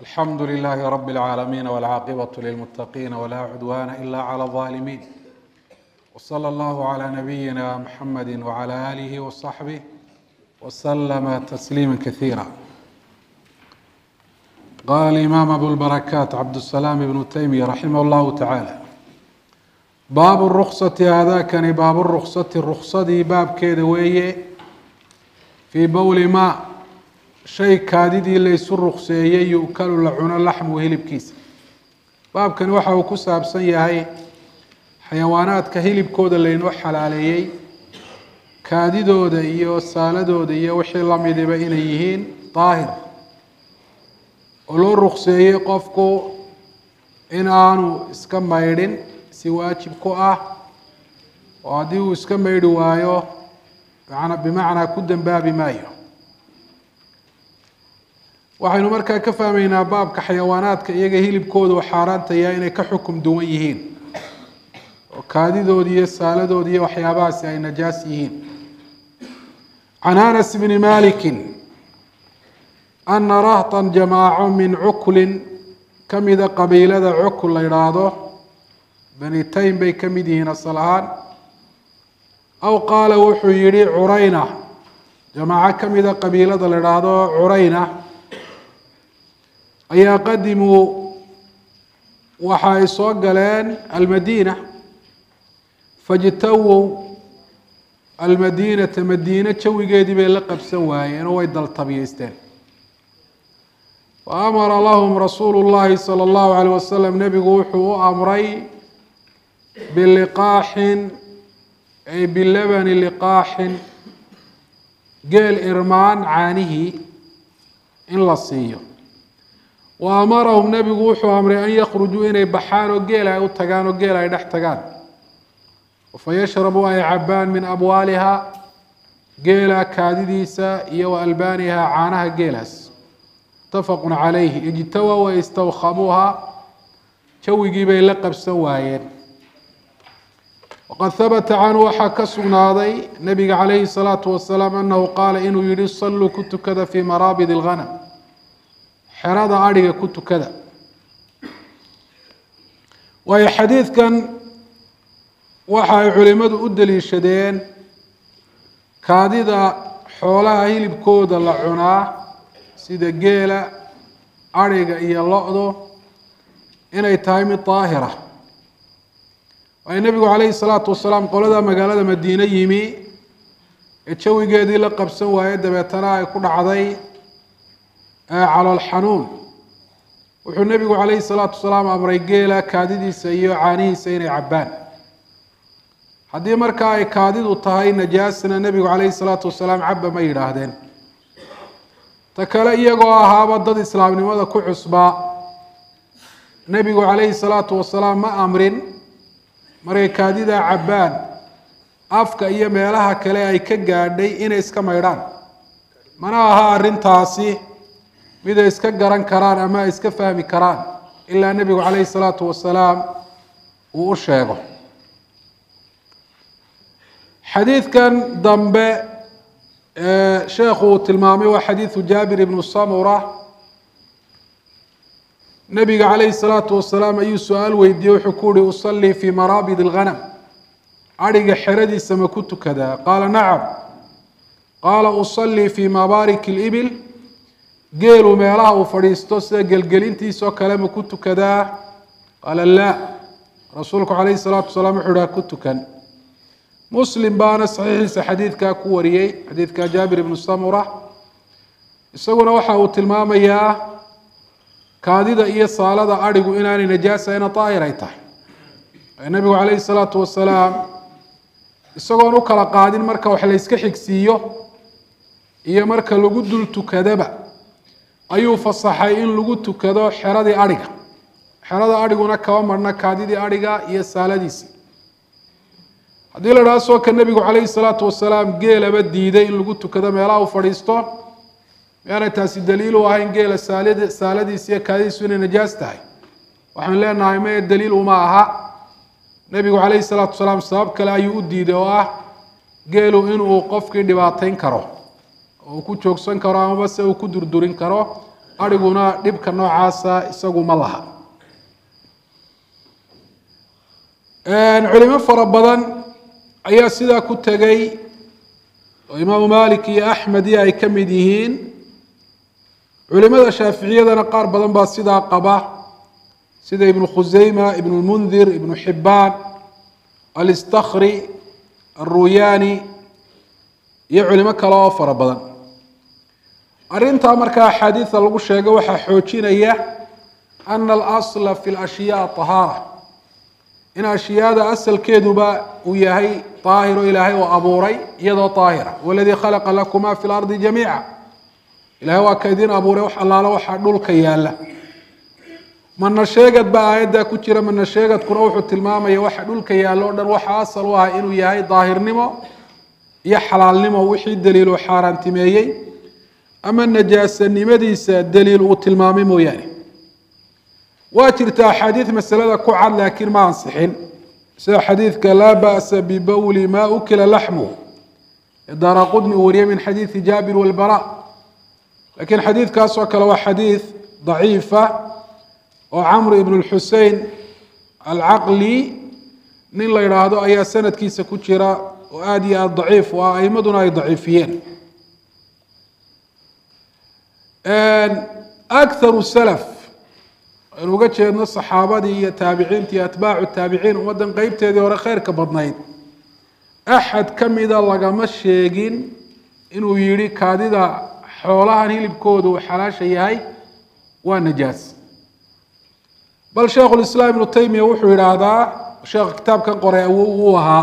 الحمد لله رب العالمين والعاقبة للمتقين ولا عدوان إلا على الظالمين وصلى الله على نبينا محمد وعلى آله وصحبه وسلم تسليما كثيرا. قال الإمام أبو البركات عبد السلام بن تيمية رحمه الله تعالى: باب الرخصة هذا كان باب الرخصة باب كيد ويه في بول ما shay kaadidii laysu ruqseeyey yukalu la cuno laxmu hilibkiisa. baabkan waxa uu ku saabsan yahay xayawaanaadka hilibkooda laynoo xalaaleeyey, kaadidooda iyo saaladooda iyo wixii la midaba inay yihiin daahir oo loo ruqseeyey qofku in aanu iska maydhin si waajib ku ah, oo haddii uu iska maydhi waayo bimacnaa ku dambaabi maayo. waxaynu markaa ka fahmaynaa baabka xayawaanaadka iyaga hilibkooda oo xaaraanta yahay inay ka xukum duwan yihiin, oo kaadidooda iyo saaladooda iyo waxyaabahaasi ay najaas yihiin. can Anas bni Malikin ana rahtan jamaaco min cuklin kamida qabiilada cukl la yidhaahdo, bani taym bay ka mid yihiin asal ahaan. aw qaala wuxuu yihi curayna, jamaaco kamida qabiilada la yidhaahdo curayna ayaa qadimuu waxa ay soo galeen almadiina, fajtawow almadiinata, madiina jawigeedii bay la qabsan waayeen oo way daltabiyeysteen. faamara lahum rasuulu llahi sala allahu alayh wasalam, nebigu wuxuu u amray biliqaaxin ay bilabani liqaaxin, geel irmaan caanihii in la siiyo. wa amarahum, nebigu wuxuu amray an yakhrujuu inay baxaan oo geel ay u tagaan oo geel ay dhex tagaan, fayashrabuu ay cabaan min abwaaliha, geela kaadidiisa iyo wa albaaniha, caanaha geelaas. mutafaqun calayhi. ijtawow ay istawkhamuuha, jawigii bay la qabsan waayeen. waqad habata canhu waxaa ka sugnaaday nebiga calayhi salaatu wasalaam anahu qaala inuu yihi: salluu ku tukada fii maraabid alghanam, xerada adhiga ku tukada. waayo xadiidkan waxa ay culimadu u daliishadeen kaadida xoolaha hilibkooda la cunaa sida geela, adhiga iyo lo-du inay tahay mid daahira. waayo nebigu calayhi salaatu wasalaam qolada magaalada madiine yimi ee jawigeedii la qabsan waaye, dabeetana ay ku dhacday calool xanuun, wuxuu nebigu calayhi salaatu wasalaam amray geela kaadidiisa iyo caanihiisa inay cabbaan. haddii markaa ay kaadidu tahay najaasna, nebigu calayhi salaatu wasalaam cabba ma yidhaahdeen. ta kale iyagoo ahaaba dad islaamnimada ku cusbaa, nebigu calayhi salaatu wasalaam ma amrin markay kaadida cabbaan afka iyo meelaha kale ay ka gaadhay inay iska maydhaan. mana aha arrintaasi mid ay iska garan karaan ama ay iska fahmi karaan ilaa nebigu calayhi salaatu wasalaam uu u sheego. xadiidkan dambe sheekhu uu tilmaamay waa xadiidu jaabir ibnu samura. nebiga calayhi salaatu wasalaam ayuu su-aal weydiiyey, wuxuu ku uhi: usallii fii maraabid alghanam, adhiga xeradiisa ma ku tukadaa? qaala nacam. qaala usallii fii mabaarik libil, geelu meelaha uu fadhiisto sida gelgelintiisoo kale ma ku tukadaa? qaala laa. rasuulku calayhi salaatu wasalaam wuxuu ha ku tukan. muslim baana saxiixiisa xadiidkaa ku wariyey, xadiidka jaabir ibnu samura. isaguna waxa uu tilmaamayaa kaadida iyo saalada adhigu inaanay najaasayna daahir ay tahay. nebigu calayhi salaatu wasalaam isagoon u kala qaadin marka wax la yska xigsiiyo iyo marka lagu dul tukadaba ayuu fasaxay in lagu tukado xeradii adhiga. xerada adhiguna kaba marhna kaadidii adhiga iyo saaladiisi. haddii la dhaha soo ka nebigu calayhi salaatu wasalaam geelaba diiday in lagu tukado meelaha uu fadhiisto, miyaanay taasi daliil u ahayn geela saaladiisi iyo kaadidiisu inay najaas tahay? waxaan leenahay mae daliil uma aha. nebigu calayhi salaatu wasalaam sabab kale ayuu u diiday oo ah geelu inuu qofkii dhibaateyn karo oo ku joogsan karo amaba se uu ku durdurin karo ariguna dhibka noocaasa isagu ma laha culimo fara badan ayaa sidaa ku tegay oo imaamu Maalik iyo Axmed ay ka mid yihiin culimada shaaficiyadana qaar badan baa sidaa qaba sida ibn Khuzayma ibn al-Mundhir ibn Hibban al-Istakhri al-Ruyani iyo culimo kale oo fara badan arinta marka xadiisa lagu sheego waxa xoojinaya أن الأصل في الأشياء طهارة إن أشياء أصل كذبة وياهي طاهر إلهي وأبوري يدو طاهرة والذي خلق لكما في الأرض جميعا إلهي وكيدين أبوري وحلال وحدول كيالا من نشيقت بقى يدا كتير من نشيقت كروح التلمامة يوحدول كيالا ودن وحاصل وها إنو ياهي ظاهر نمو يحلال نمو وحي الدليل وحاران تميي أما النجاسة نمديس الدليل والتلمامي مو يعني واترت حديث مسألة كعد لكن ما انصحين سيد حديث لا بأس ببول ما أكل لحمه دار قدني وريه من حديث جابر والبراء لكن حديث كاسوك لو حديث ضعيفة وعمرو بن الحسين العقلي من لا يرادو أي سنة كيسة كتيرة وآدي الضعيف وأيمدنا أي ضعيفين أكثر السلف وقد شهدنا الصحابة دي تابعين أتباع التابعين ومدن قيبت هذه ورا خير كبضنين أحد كم إذا لقى مشيقين إنه يري كاديدا حولها هيلي بكود وحلاش هي ونجاس بل شيخ الإسلام ابن تيمية وحوي هذا شيخ كتاب كان قرأ وها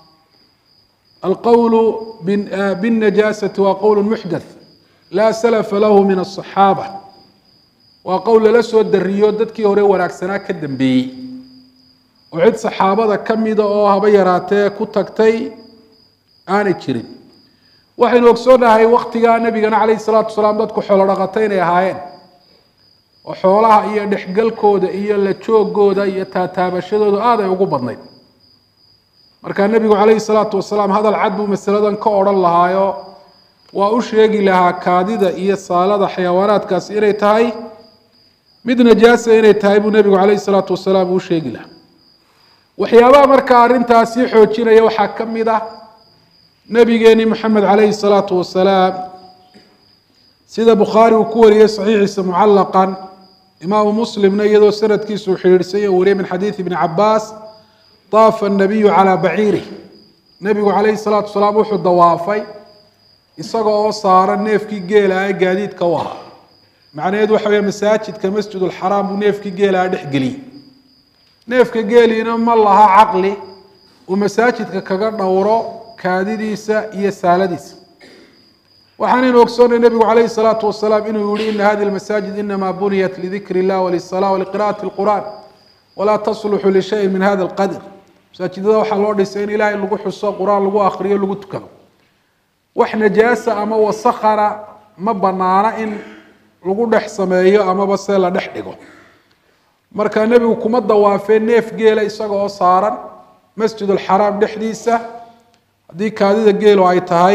القول بالنجاسة وقول محدث لا سلف له من الصحابة وقول لسود الريود دتكي هوري wanaagsanaa ka dambeeyay oo cid saxaabada kamida oo habayaraatee ku tagtay aan jirin waxaynu ogsoonahay waqtiga nabiga kaleey salaatu salaam dadku xoolo dhaqatay ay ahaayeen oo xoolaha iyo dhixgalkooda iyo la joogooda iyo taataabashadooda aad ay ugu badnayd marka nabiga kaleey salaatu salaam hadal cad buu masaladan ka oran lahaayo waa u sheegi lahaa kaadida iyo saalada xayawaanaadkaas inay tahay mid najaasa inay tahay buu nabigu kaleey salaatu wasalaam uu sheegi lahaa waxyaabaha marka arintaasi xoojinaya waxa kamid ah nabigeeni maxamed kaleey salaatu wasalaam sida Bukhari uu ku wariyay saxiixiisa muallaqan imaam muslimna iyadoo sanadkiisu xiriirsan yahay wariyay min xadiis ibn Abbas طاف النبي على بعيره nabigu kaleey salaatu wasalaam wuxuu dawaafay isagoo saaran neefkii geelay gaadiidka waha معناه وحوي مساجد كمسجد الحرام ونيف كجيل أدح قلي نيف كجيلنا ما الله عقلي ومساجد كجرنا وراء كاديس يسالديس وحنين وكسون النبي عليه الصلاة والسلام إنه يقول إن هذه المساجد إنما بنيت لذكر الله وللصلاة ولقراءة القرآن ولا تصلح لشيء من هذا القدر مساجد ذا وحلور لسين إلهي اللي قحوا الصلاة القرآن اللي قو آخرية اللي قو تكلم وإحنا جاسة أما وصخرة ما بنانا إن lagu dhex sameeyo ama ba se la dhex dhigo marka nabigu kuma dawaafeen neef geela isagoo saaran masjidul haram dhexdiisa hadii kaadida geelo ay tahay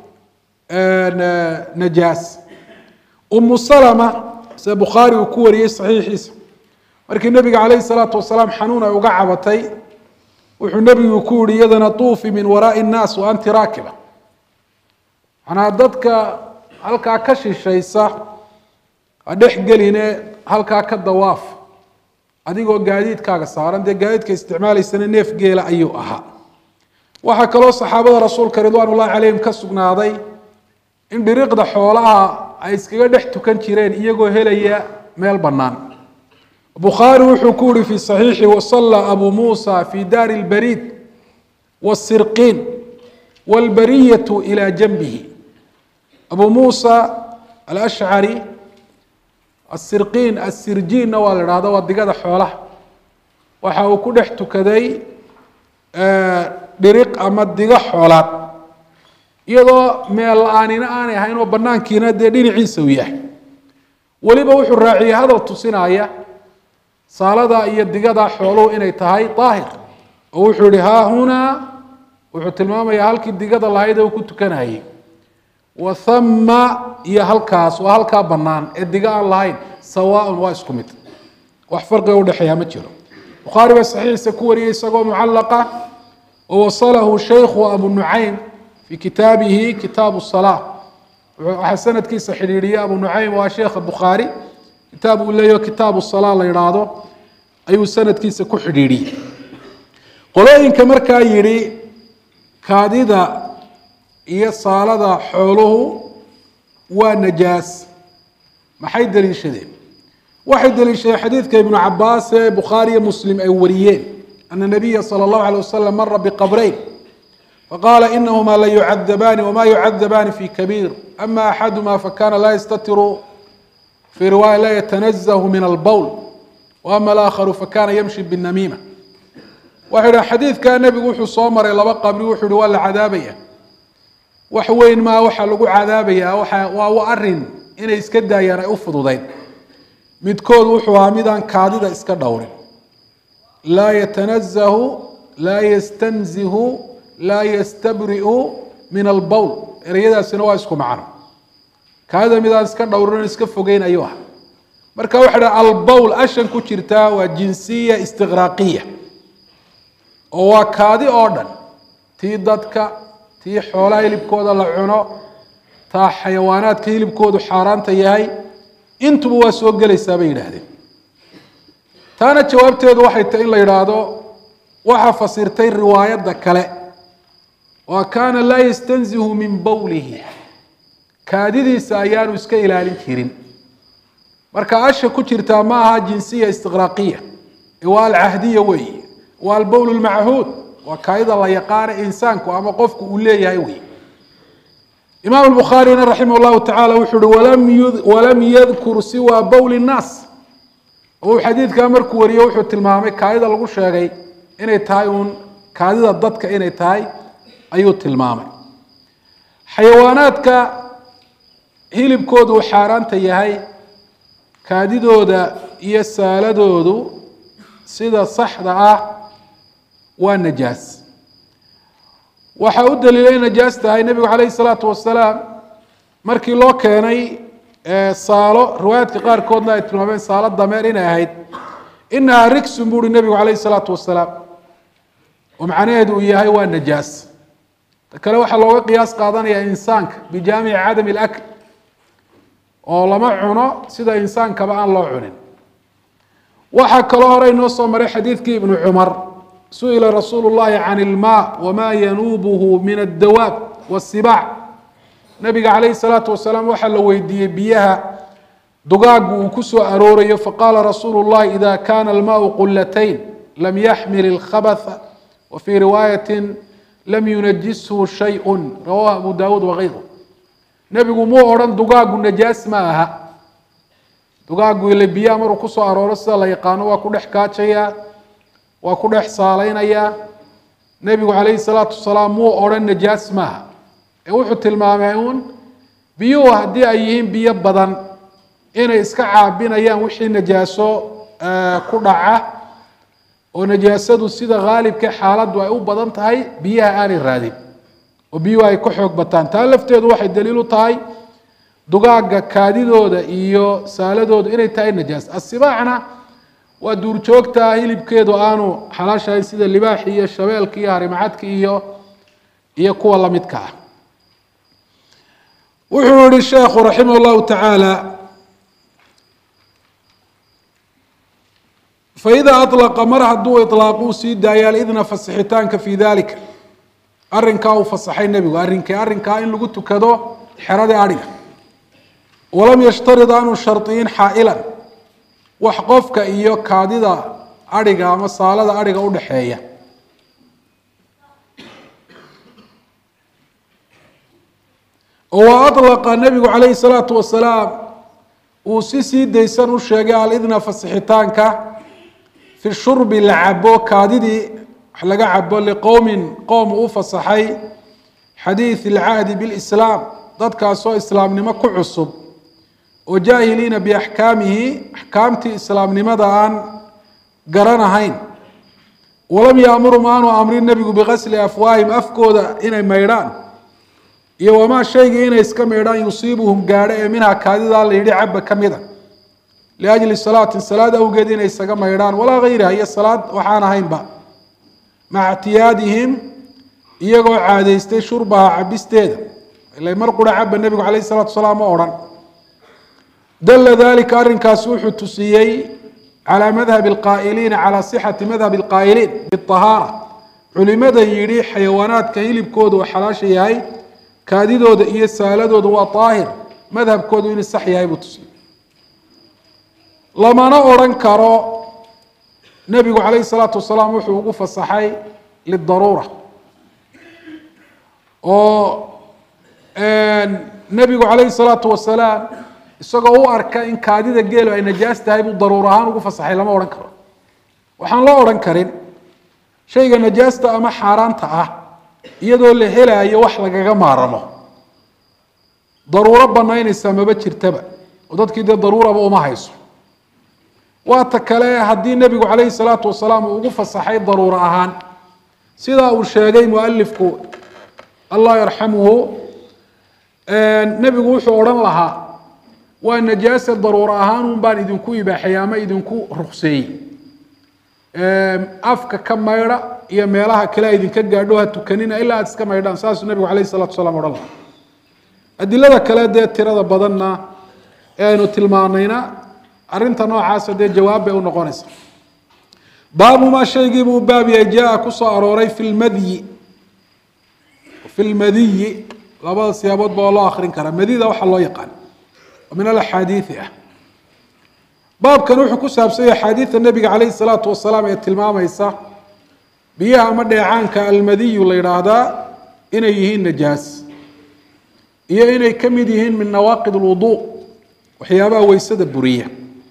najaas salama se Bukhari uu ku wariyay saxiixiisa markii nabiga kaleey salaatu wasalaam xanuun ay uga cabatay wuxuu nabigu ku yiri yadana tuufi min waraa'i an-nas wa anti raakiba ana dadka halka ka shishaysa adhex geline halka ka dawaaf adigoo gaadiidkaaga saaran de gaadiidka isticmaalaysana neef geela ayuu ahaa waxa kale oo saxaabada rasuulka ridwaanullaahi calayhim ka sugnaaday in dhiriqda xoolaha ay iskaga dhex tukan jireen iyagoo helaya meel bannaan Bukhari wuxuu ku yiri fi saxiixi wa salla Abu Muusa fi daar al-barid was-sirqin wal-bariyatu ila janbihi Abu Muusa al-Ash'ari السرقين السرجين نوال هذا ودقة حوله وحاو كده تكذي دريق أما الدقة حولات يضو ميل آنينا آني هاين وبنان كينا دين عيسى وياه ولي بوحو الراعي هذا التصناية صالة إيا الدقة حوله إني تهي طاهر ووحو لها هنا وحو تلماما يهالك الدقة الله هيدا وكنت كان هاي وثم يهلكاس وهلكا بنان ادقاء اللهين سواء واسكمت وحفرق ودحيها مجره بخاري بالصحيح سكوري سقو معلقة ووصله شيخ أبو النعيم في كتابه كتاب الصلاة وحسنة كيس حريرية أبو النعيم وشيخ البخاري كتابه اللي كتاب الصلاة اللي يراده أي سنة كيس كحريرية قولين كمركا يري كاديدا هي صالة حوله ونجاس ما حيد دليل شديد واحد دليل حديث كابن عباس بخاري مسلم أي وريين أن النبي صلى الله عليه وسلم مر بقبرين فقال إنهما لا يعذبان وما يعذبان في كبير أما أحدهما فكان لا يستتر في رواية لا يتنزه من البول وأما الآخر فكان يمشي بالنميمة واحد حديث كان النبي يقول صومر إلى قبر وحد ولا عذابية وحوين ما وحلقوا عذابية وأرن إن يسكدا يرى أفضل ذين midkood wuxuu ahaa midaan kaadida iska dhowrin laa yatanazahu laa yastanzihu laa yastabri'u min albowl ereyadaasina waa isku macno kaadida midaan iska dhowrin iska fogeyn ayuu ahaa marka waxa dhaha albowl ashan ku jirtaa waa jinsiya istiqraaqiya oo waa kaadi oo dhan tii dadka tii xoolaha hilibkooda la cuno taa xayawaanaadka hilibkoodu xaaraanta yahay intuba waa soo gelaysaa bay yidhaahdeen taana jawaabteedu waxay tahay in la yidhaahdo waxa fasirtay riwaayadda kale oo kaana laa yastanzihu min bowlihi kaadidiisa ayaanu iska ilaalin jirin marka asha ku jirtaa ma aha jinsiya istiqraaqiya waa alcahdiya weeye waa albowl almachuud waa kaadida la yaqaana insaanku ama qofku uu leeyahay weeye إمام البخاري رحمه الله تعالى وحده ولم يذكر سوى بول الناس هو حديث كامر كوريا وحده تلمامي كايدا لغو شيغاي inay tahay un kaadida dadka inay tahay ayuu tilmaamay xayawaanaadka hilibkoodu uu xaaraanta yahay kaadidooda iyo saaladoodu sida saxda ah waa najaas waxa u daliilay najaas tahay nabiga kaleey salaatu wasalaam markii loo keenay saalo riwaayadka qaar koodna ay tilmaameen saalo dameer inay ahayd inaha riksun buuri nabiga kaleey salaatu wasalaam oo macnaheedu uu yahay waa najaas kale waxa looga qiyaas qaadanaya insaanka bijaamic adam al-akl oo lama cuno sida insaankaba aan loo cunin waxa kale hore inoo soo maray xadiidkii ibn Umar سئل رسول الله عن الماء وما ينوبه من الدواب والسباع نبي عليه الصلاة والسلام وحل ويدي بيها دقاق وكسو أروري فقال رسول الله إذا كان الماء قلتين لم يحمل الخبث وفي رواية لم ينجسه شيء رواه أبو داود وغيره نبي مو أوران دقاق النجاس ماها دقاق اللي بيها مرو كسو أروري لا يقانوا وكل حكاة شيئا وكل حصالين يا نبي عليه الصلاة والسلام مو أوران نجاس ماها وحط المامعون بيو هدي أيهم بيا بدن إن إسكع بين أيام وحي نجاسو كرعة ونجاسة السيدة غالب كحالات وأو بدن تاي بيا آل الرادي وبيو أي كحوك بطان تالفت واحد دليل تاي دقاق كاديدو دا إيو سالدو دا إني تاي نجاس السباعنا ودور joogta hilibkeedu aanu xalaashay sida libaax iyo shabeelka iyo harimacadka iyo kuwa la midka ah wuxuu yiri sheekhu rahimahullahu ta'ala فإذا أطلق مرحدو إطلاقه سيدا يالإذن فصحتانك في ذلك أرنكا وفصحي النبي أرنكا إن لقلت كذو حرد أرنك ولم يشترط أنه الشرطين حائلا وحقفك إيو كاديدا أرنكا مسالة أرنكا ودحية وأطلق النبي عليه الصلاة والسلام وسيسي ديسان الشيقاء الإذن فصحتانك في الشرب العبو كاديدي حلقة عبو لقوم أفصحي حديث العهد بالإسلام ضدك أسوأ إسلام نمكو عصب وجاهلين بأحكامه أحكامتي إسلام نمدى عن قرانا هين ولم يأمروا معنا أمر النبي بغسل أفواههم أفكودا إن ميران iyo wamaa shaygii inay iska meedhaan yusiibuhum gaadho ee minhaa kaadidaa la yidhi cabba ka mida liajli salaatin salaad awgeed inay isaga maydhaan walaa hayriha iyo salaad waxaan ahaynba maca ictiyaadihim iyagoo caadaystay shurbaha cabisteeda ila mar qura cabba nebigu calayhi salaatu wasalaam ma odhan dalla dalika arrinkaasi wuxuu tusiyey calaa madhabi alqaa'iliina calaa sixati madhabi alqaa'iliin biahaara culimada yidhi xayawaanaadka hilibkooda oo xalaasha yahay kaadidooda iyo saaladooda waa daahir madhabkoodu inuu sax yahay buu tusiyey lamana odhan karo nebigu calayhi salaatu wasalaam wuxuu ugu fasaxay lidaruura oo nebigu calayhi salaatu wasalaam isagoo u arka in kaadida geelu ay najaas tahay buu daruur ahaan ugu fasaxay lama odhan karo waxaan loo odhan karin shayga najaasta ama xaaraanta ah iyadoo la helaayo wax lagaga maaramo daruuro banaynaysa maba jirtaba oo dadkii dee daruuraba uma hayso waata kale haddii nebigu calayhi salaatu wasalaam uu ugu fasaxay daruuro ahaan sidaa uu sheegay mualifku allah yarxamuhu nebigu wuxuu odhan lahaa waa najaasa daruuro ahaan un baan idinku ibaaxeeyey ama idinku rukseeyey afka ka maydha iyo meelaha kale idinka gaadho ha tukanina ilaa aad iska maydhaan saasuu nebigu calayhi salaatu wasalaam odhan lahaa adilada kale dee tirada badanna ee aynu tilmaanayna arrinta noocaasa dee jawaab bay u noqonaysa baabu maa shaygiibuu baab yahay jaa kusoo arooray fi lmadiyi labada siyaabood baa loo akrin karaa madida waxaa loo yaqaan min alaxaadiidi ah baabkan wuxuu ku saabsan yahay axaadiida nebiga calayhi salaatu wasalaam ee tilmaamaysa biyaha ama dheecaanka almadiyu la yidhaahdaa inay yihiin najaas iyo inay ka mid yihiin min nawaaqid alwuduu waxyaabaha weysada buriya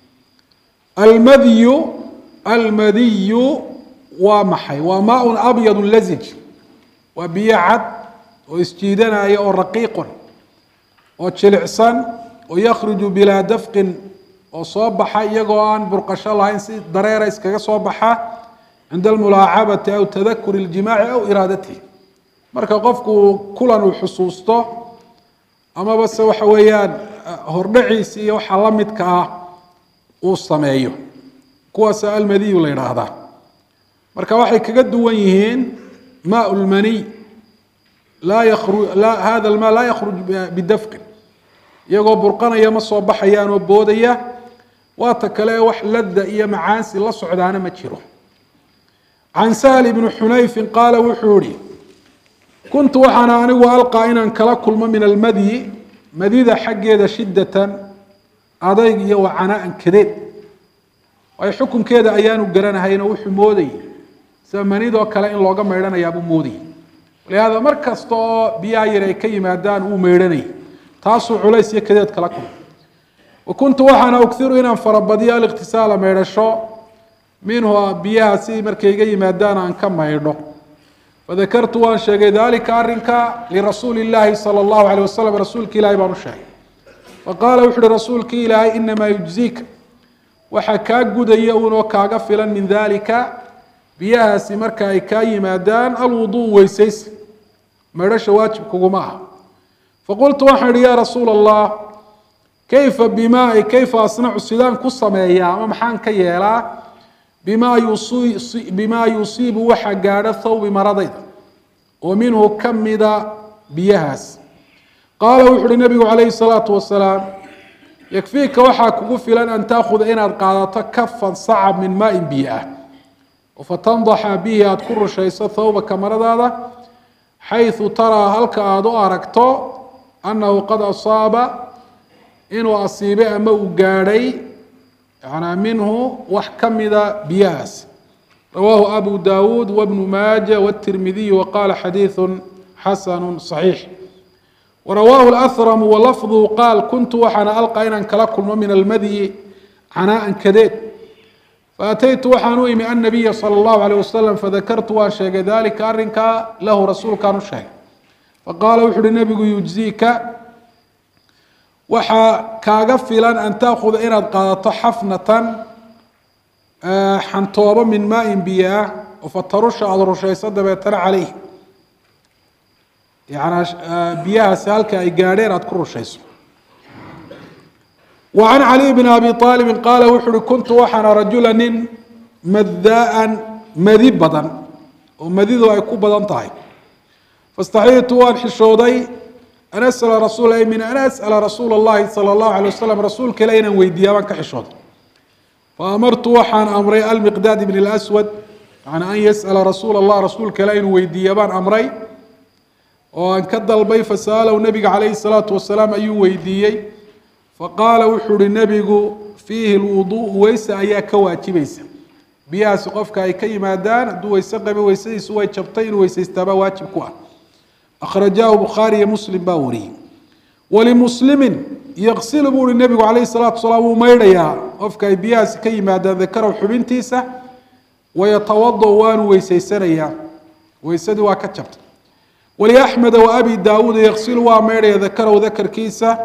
almadiyu waa maxay waa maaun abyadu lazij waa biyo cad oo isjiidanaya oo raqiiqun oo jilicsan oo yakhruju bilaa dafqin oo soo baxa iyagoo aan burqasho lahayn si dareera iskaga soo baxa cinda almulaacabati aw tadakuri اljimaaci aw iraadatihi marka qofku kulan uu xusuusto amaba se waxa weeyaan hordhaciisi iyo waxa la midka ah uu sameeyo kuwaas almadiyu la yidhaahdaa marka waxay kaga duwan yihiin maa lmaniy hada almaa laa yakhruj bidafqin iyagoo burqanaya ma soo baxayaan oo boodaya waata kale wax ladda iyo macaansi la socdaana ma jiro can sahل bni xunayfin qaala wuxuu ihi kuntu waxaana anigu alqaa inaan kala kulmo min almadyi madida xaggeeda shidatan adayg iyo wacanaan kadeed waayo xukunkeeda ayaanu garanahayno wuxuu moodayay sida manidoo kale in looga maydhanayaabuu moodayay walihaada mar kasta oo biyaha yar ay ka yimaadaan uu maydhanayay taasuu culays iyo kadeed kala kulmay wa kuntu waxaana ughiru inaan farabadiyo aliqtisaala maydhasho minhu biyaha si markay iga yimaadaan aan ka maydho fadakartu waan sheegay dalika arrinka lirasuuli illaahi sala allahu alayh wasalam rasuulki ilahay baan u sheegay faqaala wuxu uhi rasuulki ilaahay inamaa yujziika waxaa kaa gudaya unoo kaaga filan min dalika biyahaasi marka ay kaa yimaadaan alwuduu weysaysi maydhasha waajib kuguma ah faqultu waxaan ihi yaa rasuula allah kayfa bimaai kayfa asnacu sidaan ku sameeyaa ama maxaan ka yeelaa bimaa yusiibu waxa gaadha thawbi maradayda oo minhu ka mida biyahaas qaala wuxu uhi nabigu calayhi salaatu wasalaam yakfiika waxaa kugu filan an taakuda inaad qaadato kafan sacab min maain biyo ah oo fatandaxa bihi aada ku rushayso thawbaka maradaada xayثu taraa halka aada u aragto annahu qad asaaba inuu asiibay ama uu gaadhay minhu wax ka mida biyahaas rawaahu abu dawuud wbnu maaja wالtirmidiy waqala xadiiثu xasanu صaxiix warawaahu اlأhramu walafظu qaal kuntu waxaana alqa inaan kala kulmo min almadyi canaan kadeed faataytu waxaan u imi annabiya salى اllahu alيه wasalam fadakartu waan sheegay dalika arrinkaa lahu rasuulkaan u sheegay faqaala wuxu uhi nabigu yujziika waxaa kaaga filan an taakuda inaad qaadato xafnatan xantoobo min maain biyo ah oo fatarusha aada rushayso dabeetana caleyh يعني بيها سالك أي قارين أذكر شيء. وعن علي بن أبي طالب قال وحر كنت وحنا رجلا مذاء مذيب بدن ومذيذ ويكون بدن طاي فاستحييت وان حشودي أن أسأل رسول الله من أن أسأل رسول الله صلى الله عليه وسلم رسول كلينا ويديا وان كحشود فأمرت وحن أمري المقداد بن الأسود عن أن يسأل رسول الله رسول كلينا ويديا وان أمري وأن كد البي فسأله النبي عليه الصلاة والسلام أي ويديي فقال وحر النبي فيه الوضوء ويس أيا كواجبيس بيها سقفك أي كيما دان دو ويسقب ويسيس ويشبطين ويسيستبا واجب كوا أخرجاه بخاري مسلم باوري ولمسلم يغسل بور النبي عليه الصلاة والسلام وميريا قفك أي بيها كيما دان ذكره حبنتيسة ويتوضأ وان ويسيسريا ويسد وكتشبط ولأحمد وأبي داود يغسل وميريا ذكره ذكر كيسة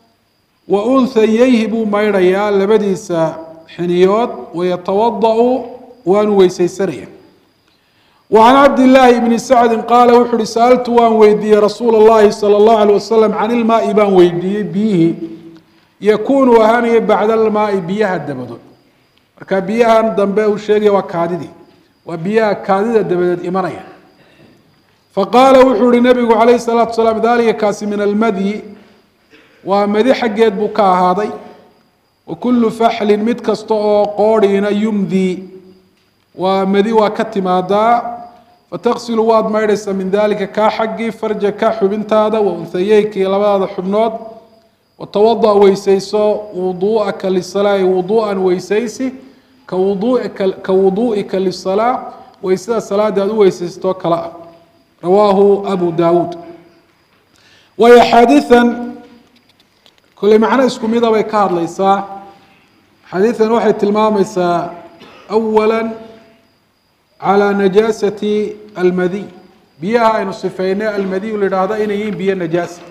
وأنثييه بو ميريا لبديس حنيوت ويتوضأ وان ويسيسريا وعن عبد الله بن سعد قال وحر سألت وان ويدي رسول الله صلى الله عليه وسلم عن الماء بان ويدي بيه يكون وهاني بعد الماء بيها الدبدو marka biyahan dambe uu sheegay waa kaadidi waa biyaha kaadida dabadeed imanaya faqala wuxuu nabigu calayhi salaatu wasalaam dalika kaasi min almadi waa madi xageed buu ka ahaaday wa kullu fahlin mid kasta oo qoorina yumdi waa madi waa ka timaadaa فتغسل واد ميرس من ذلك كحقي فرجك حبنتادا وانثييك لبعض حبنود وتوضأ ويسيسو وضوءك للصلاة وضوءا ويسيسي كوضوئك للصلاة ويسيس الصلاة دادو ويسيستو كلا رواه أبو داود وهي حديثا كل معنى اسكم إذا بيكار ليسا حديثا واحد تلمام يسا أولا على نجاسة المذي بيها إن الصفين المذي لهذا إن يين بيها نجاسة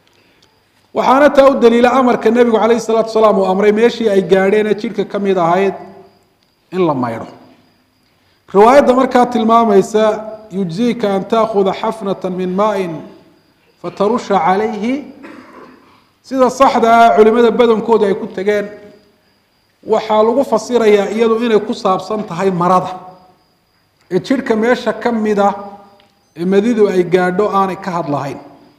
وحنا تود دليل أمر كالنبي عليه الصلاة والسلام وأمر ماشي أي قارين تشيلك كم يضاهيد إن لما يروح رواية مركات الماء يسا يجزيك أن تأخذ حفنة من ماء فترش عليه سيدا الصحدة علماء بدن كودا يكون تجان وحالو فصيرة يا إيادو إنه يكسب صنت هاي مرضى الشركة ماشى كم ده مديدو أي قادو أنا كهاد لهين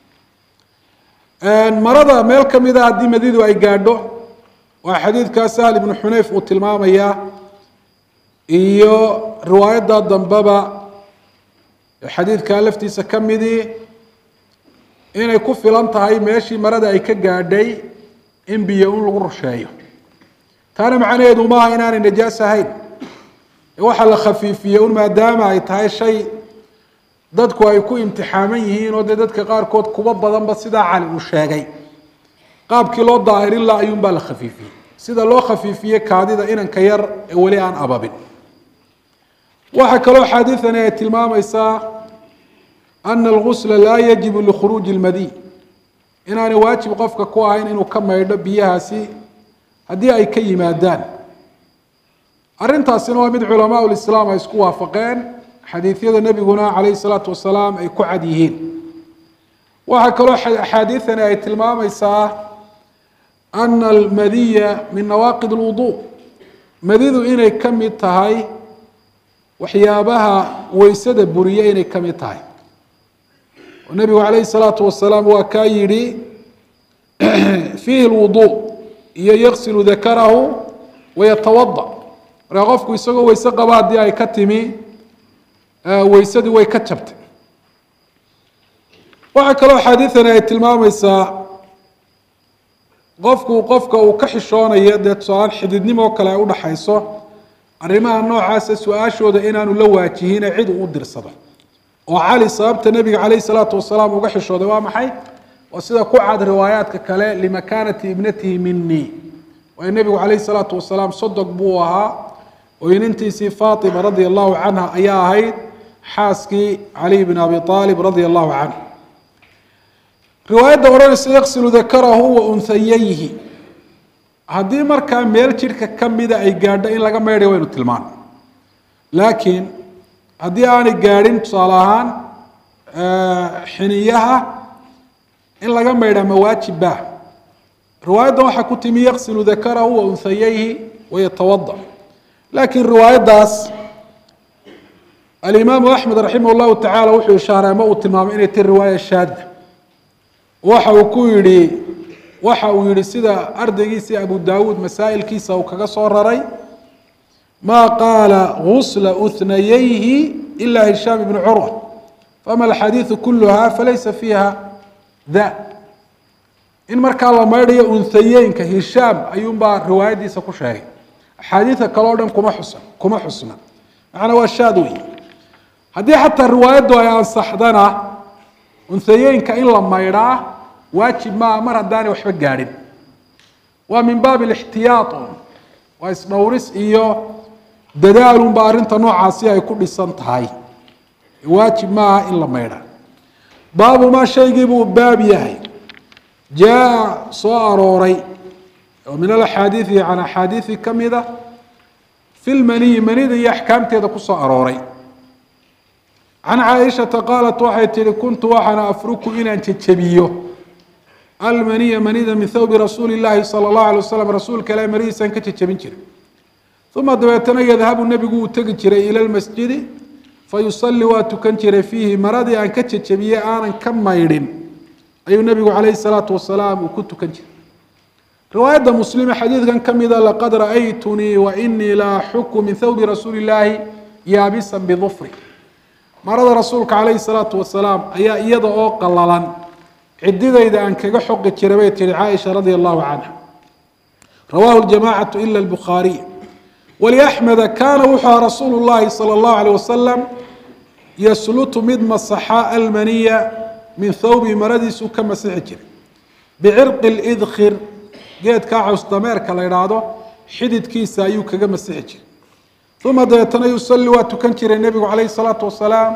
مرضى ميل كم ده عدي مديدو أي قادو وحديث كسهل بن حنيف والتلمام إياه إيو رواية ده ضمبابا الحديث كالفتي سكم دي إن يكف لانتا هاي ماشي مرضى أي كقادي إن بيقول الغرشايو تانا معنى يدو ما هينان النجاسة هاي waxa la khafiifiyo maadaama ay tahay shay dadku ay ku imtixaaman yihiin oo dadka qaar kood kuba badan ba sida cali uu sheegay qaabkii loo daahirin la ayuun baa la khafiifiyay sida loo khafiifiyay kaadida inanka yar ee wali aan ababin waxa kale xadiisan ay tilmaamaysaa an al-ghusl la yajib li khuruj al-madi inaani waajib qofka ku ahayn inuu ka maydho biyahaasi hadii ay ka yimaadaan arrintaasina waa mid culamaa ulislaam ay isku waafaqeen xadiisyada nabiguna calayhi salaatu wasalaam ay ku cad yihiin waxaa kaloo axaadiidani ay tilmaamaysaa ana almadiya min nawaaqid alwuduu madidu inay ka mid tahay waxyaabaha weysada buriya inay ka mid tahay oo nabigu calayhi salaatu wasalaam waa kaa yidhi fiihi alwuduu iyo yaghsilu dakarahu wayatawada marka qofku isagoo weyse qaba haddii ay ka timi weysadii way ka jabtay waxaa kaloo xadiidani ay tilmaamaysaa qofka uu ka xishoonayo dee tusaalaan xididnimo oo kale ay udhaxayso arrimaha noocaasa su-aashooda inaanu la waajihine cid uu u dirsado oo cali sababta nebiga calayhi salaatu wasalaam uga xishooday waa maxay waa sida ku cad riwaayaadka kale limakaanati ibnatihi minii waayo nebigu calayhi salaatu wasalaam sodog buu ahaa ويننتي فاطمة رضي الله عنها أيها هيد حاسكي علي بن أبي طالب رضي الله عنه رواية دوران سيغسل ذكره وأنثييه هذه مركا ميل شركة كم بدا أي قادة إن لقى ميري وينو تلمان لكن هذه آني قادين تصالحان xiniyaha in laga maydhaa mawaajibba riwaayaddan waxaa ku timi yaqsilu dakarahu wa unhayayhi wayatawada laakiin riwaayaddaas alimaamu axmed raximah llahu tacaala wuxuu ishaaray ama uu tilmaamay inay tahy riwaaya shaada waxa uu yihi sida ardaygiisii abu daawuud masaa'ilkiisa uu kaga soo raray ma qaala gusla unhayayhi ila hishaam ibnu curwa fama alxadiidu kuluha falaysa fiiha da in markaa la maydhayo unhayeynka hishaam ayuunbaa riwaayaddiisa ku sheegay axaadiida kale o dhan kuma xusna macnaa waa shaad wey haddii xataa riwaayaddu ay ansaxdana unhayeynka in la maydhaa waajib maaha mar haddaanay waxba gaadhin waa min baabi alixtiyaad waa isdhowris iyo dadaalunba arrinta noocaasi ay ku dhisan tahay waajib maaha in la maydhaa baabu maa shaygii buu baab yahay jaa soo arooray oo min alaxaadiidi can axaadiidi ka mida fi lmaniyi manida iyo axkaamteeda kusoo arooray can caaishata qaalat waxay tihi kuntu waxaana afruku inaan jejebiyo almaniya manida min thawbi rasuuli llaahi sala allahu alay wasalam rasuulka ilahi maridiisaan ka jejebin jiray uma dabeetana yadhabu nebigu uu tegi jiray ila lmasjidi fayusalli waa tukan jiray fiihi maradii aan ka jejebiyey aanan ka maydhin ayuu nebigu calayhi salaatu wasalaam uu ku tukan jiray riwaayadda muslime xadiidkan ka mida laqad ra'aytunii wa inii la axuku min thawbi rasuuli illaahi yaabisan bidufri marada rasuulka calayhi salaatu wasalaam ayaa iyada oo qalalan cididayda aan kaga xoqi jiray bay tihi caaisha radia allahu canha rawaahu ljamacatu ila albukhaariy waliaxmeda kaana wuxuu aha rasuulu llahi sala allahu alayh wasalam yaslutu mid masaxa almaniya min thawbi maradiisuu ka masixi jiray bicirqi lidkhir geedkaa cawsdameerka la idhaahdo xididkiisa ayuu kaga masixi jiray uma dabeetana yusalli waa tukan jiray nebigu calayhi salaatu wasalaam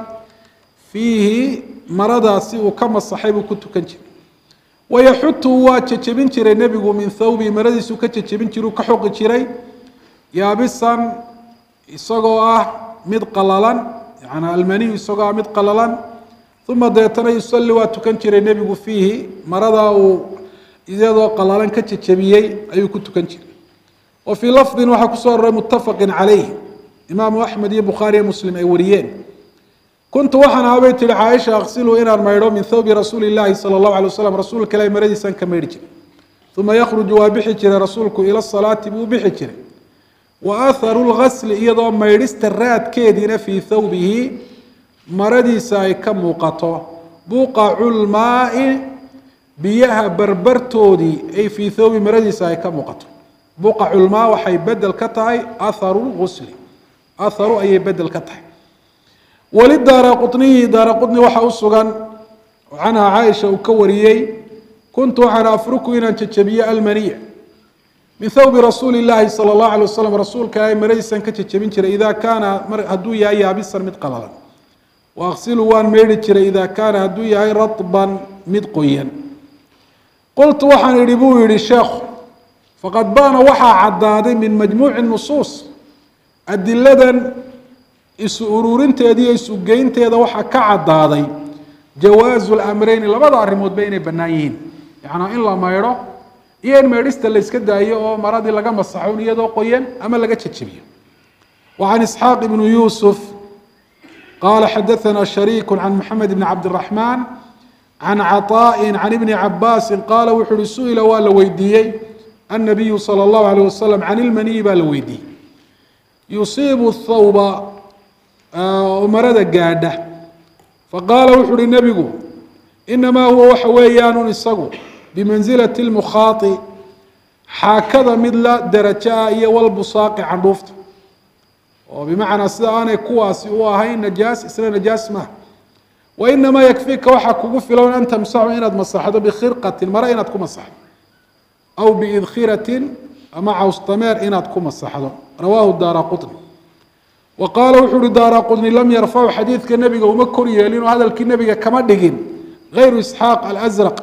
fiihi maradaasi uu ka masaxay buu ku tukan jiray wayaxutu waa jejebin jiray nebigu min thawbi maradiisuu ka jejebin jiray uu ka xoqi jiray yaabisan isagoo ah mid qalalan yani almaniyu isagoo ah mid qalalan uma dabeetana yusalli waa tukan jiray nebigu fiihi maradaa uu iyadoo qalalan ka jejebiyey ayuu ku tukan jiray wa fii lafdin waxaa kusoo aroray muttafaqin calayh imaamu axmed iyo bukhaari iyo muslim ay wariyeen kuntu waxaan ahaa bay tihi caaisha aqsilu inaan maydho min thawbi rasuuli llaahi sala allahu alay wasalam rasuulka ilahi maradiisaan ka maydhi jiray uma yakhruju waa bixi jiray rasuulku ila salaati buu bixi jiray wa atharu lgasli iyadoo maydhista raadkeediina fii thawbihi maradiisa ay ka muuqato buqacu lmaai biyaha barbartoodii ay fii thawbi maradiisa ay ka muuqato buqacu lmaa waxay bedel ka tahay atharu lgusli atharu ayay bedel ka tahay walidaara quniyi daara quni waxaa u sugan canha caaisha uu ka wariyey kuntu waxaan afruku inaan jejebiyo almaniya min thawbi rasuuli llaahi sala allahu alay wasalam rasuulka ilaahay maradiisaan ka jejebin jiray idaa kaana hadduu yahay yaabisan mid qalalan wa aqsilu waan meydhi jiray idaa kaana hadduu yahay ratban mid qoyan qultu waxaan idhi buu yihi sheekhu faqad baana waxaa caddaaday min majmuuci nusuus adiladan isu ururinteeda iyo isu geynteeda waxaa ka caddaaday jawaazu lamreyni labada arrimoodba inay bannaan yihiin yacnaa in la maydho iyo in maydhista la yska daayo oo maradii laga masaxon iyadoo qoyan ama laga jejebiyo wa can isxaaq ibnu yuusuf qaala xadathana shariiku can maxamed bni cabdiraxmaan can caطaaءi can ibni cabaasi qaala wuxuu uhi su-ila waa la weydiiyey annabiyu salى اllahu alayh wasalam can ilmaniyi baa la weydiiyey yusiibu thawba oo marada gaadha faqaala wuxuu uhi nebigu inamaa huwa waxa weeyaanun isagu bimansilati lmukhaati xaakada mid la darajo ah iyo walbusaaqi candhuufta oo bimacnaa sida aanay kuwaasi u ahayn najaas isna najaas maaha wainamaa yakfika waxaa kugu filan an tamsaxu inaad masaxdo bikhirqatin mare inaad ku masaxdo aw biidkhiratin ama cawsdameer inaad ku masaxdo rawaahu daara qutni wa qaala wuxuu uhi daara qutni lam yarfacu xadiidka nebiga uma kor yeelin oo hadalkii nebiga kama dhigin gayru isxaaq alazraq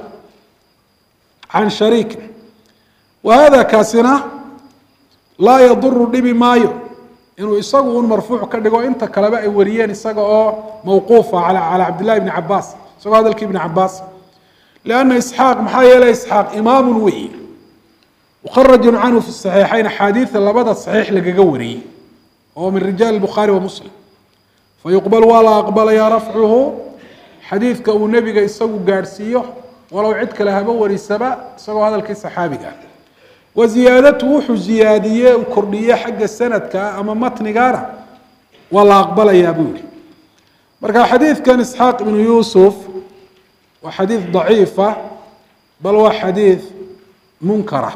can shariik wa hada kaasina laa yaduru dhibi maayo إنه يسقون مرفوع كدقوا أنت كلام وريان يسقوا موقوفة على عبد الله بن عباس سواء هذا الكي بن عباس لأن إسحاق محايا إسحاق إمام وي وخرج عنه في الصحيحين حديث اللي بدأ الصحيح لقوري هو من رجال البخاري ومسلم فيقبل ولا أقبل يا رفعه حديث كأو النبي يسوي قارسيه ولو عدك لها بوري السبع سوى هذا الكيس صحابي قال وزيادته زيادية وكردية حق السنة كأما متن قارة ولا أقبل يا أبوري مركا حديث كان إسحاق بن يوسف وحديث ضعيفة بل هو حديث منكرة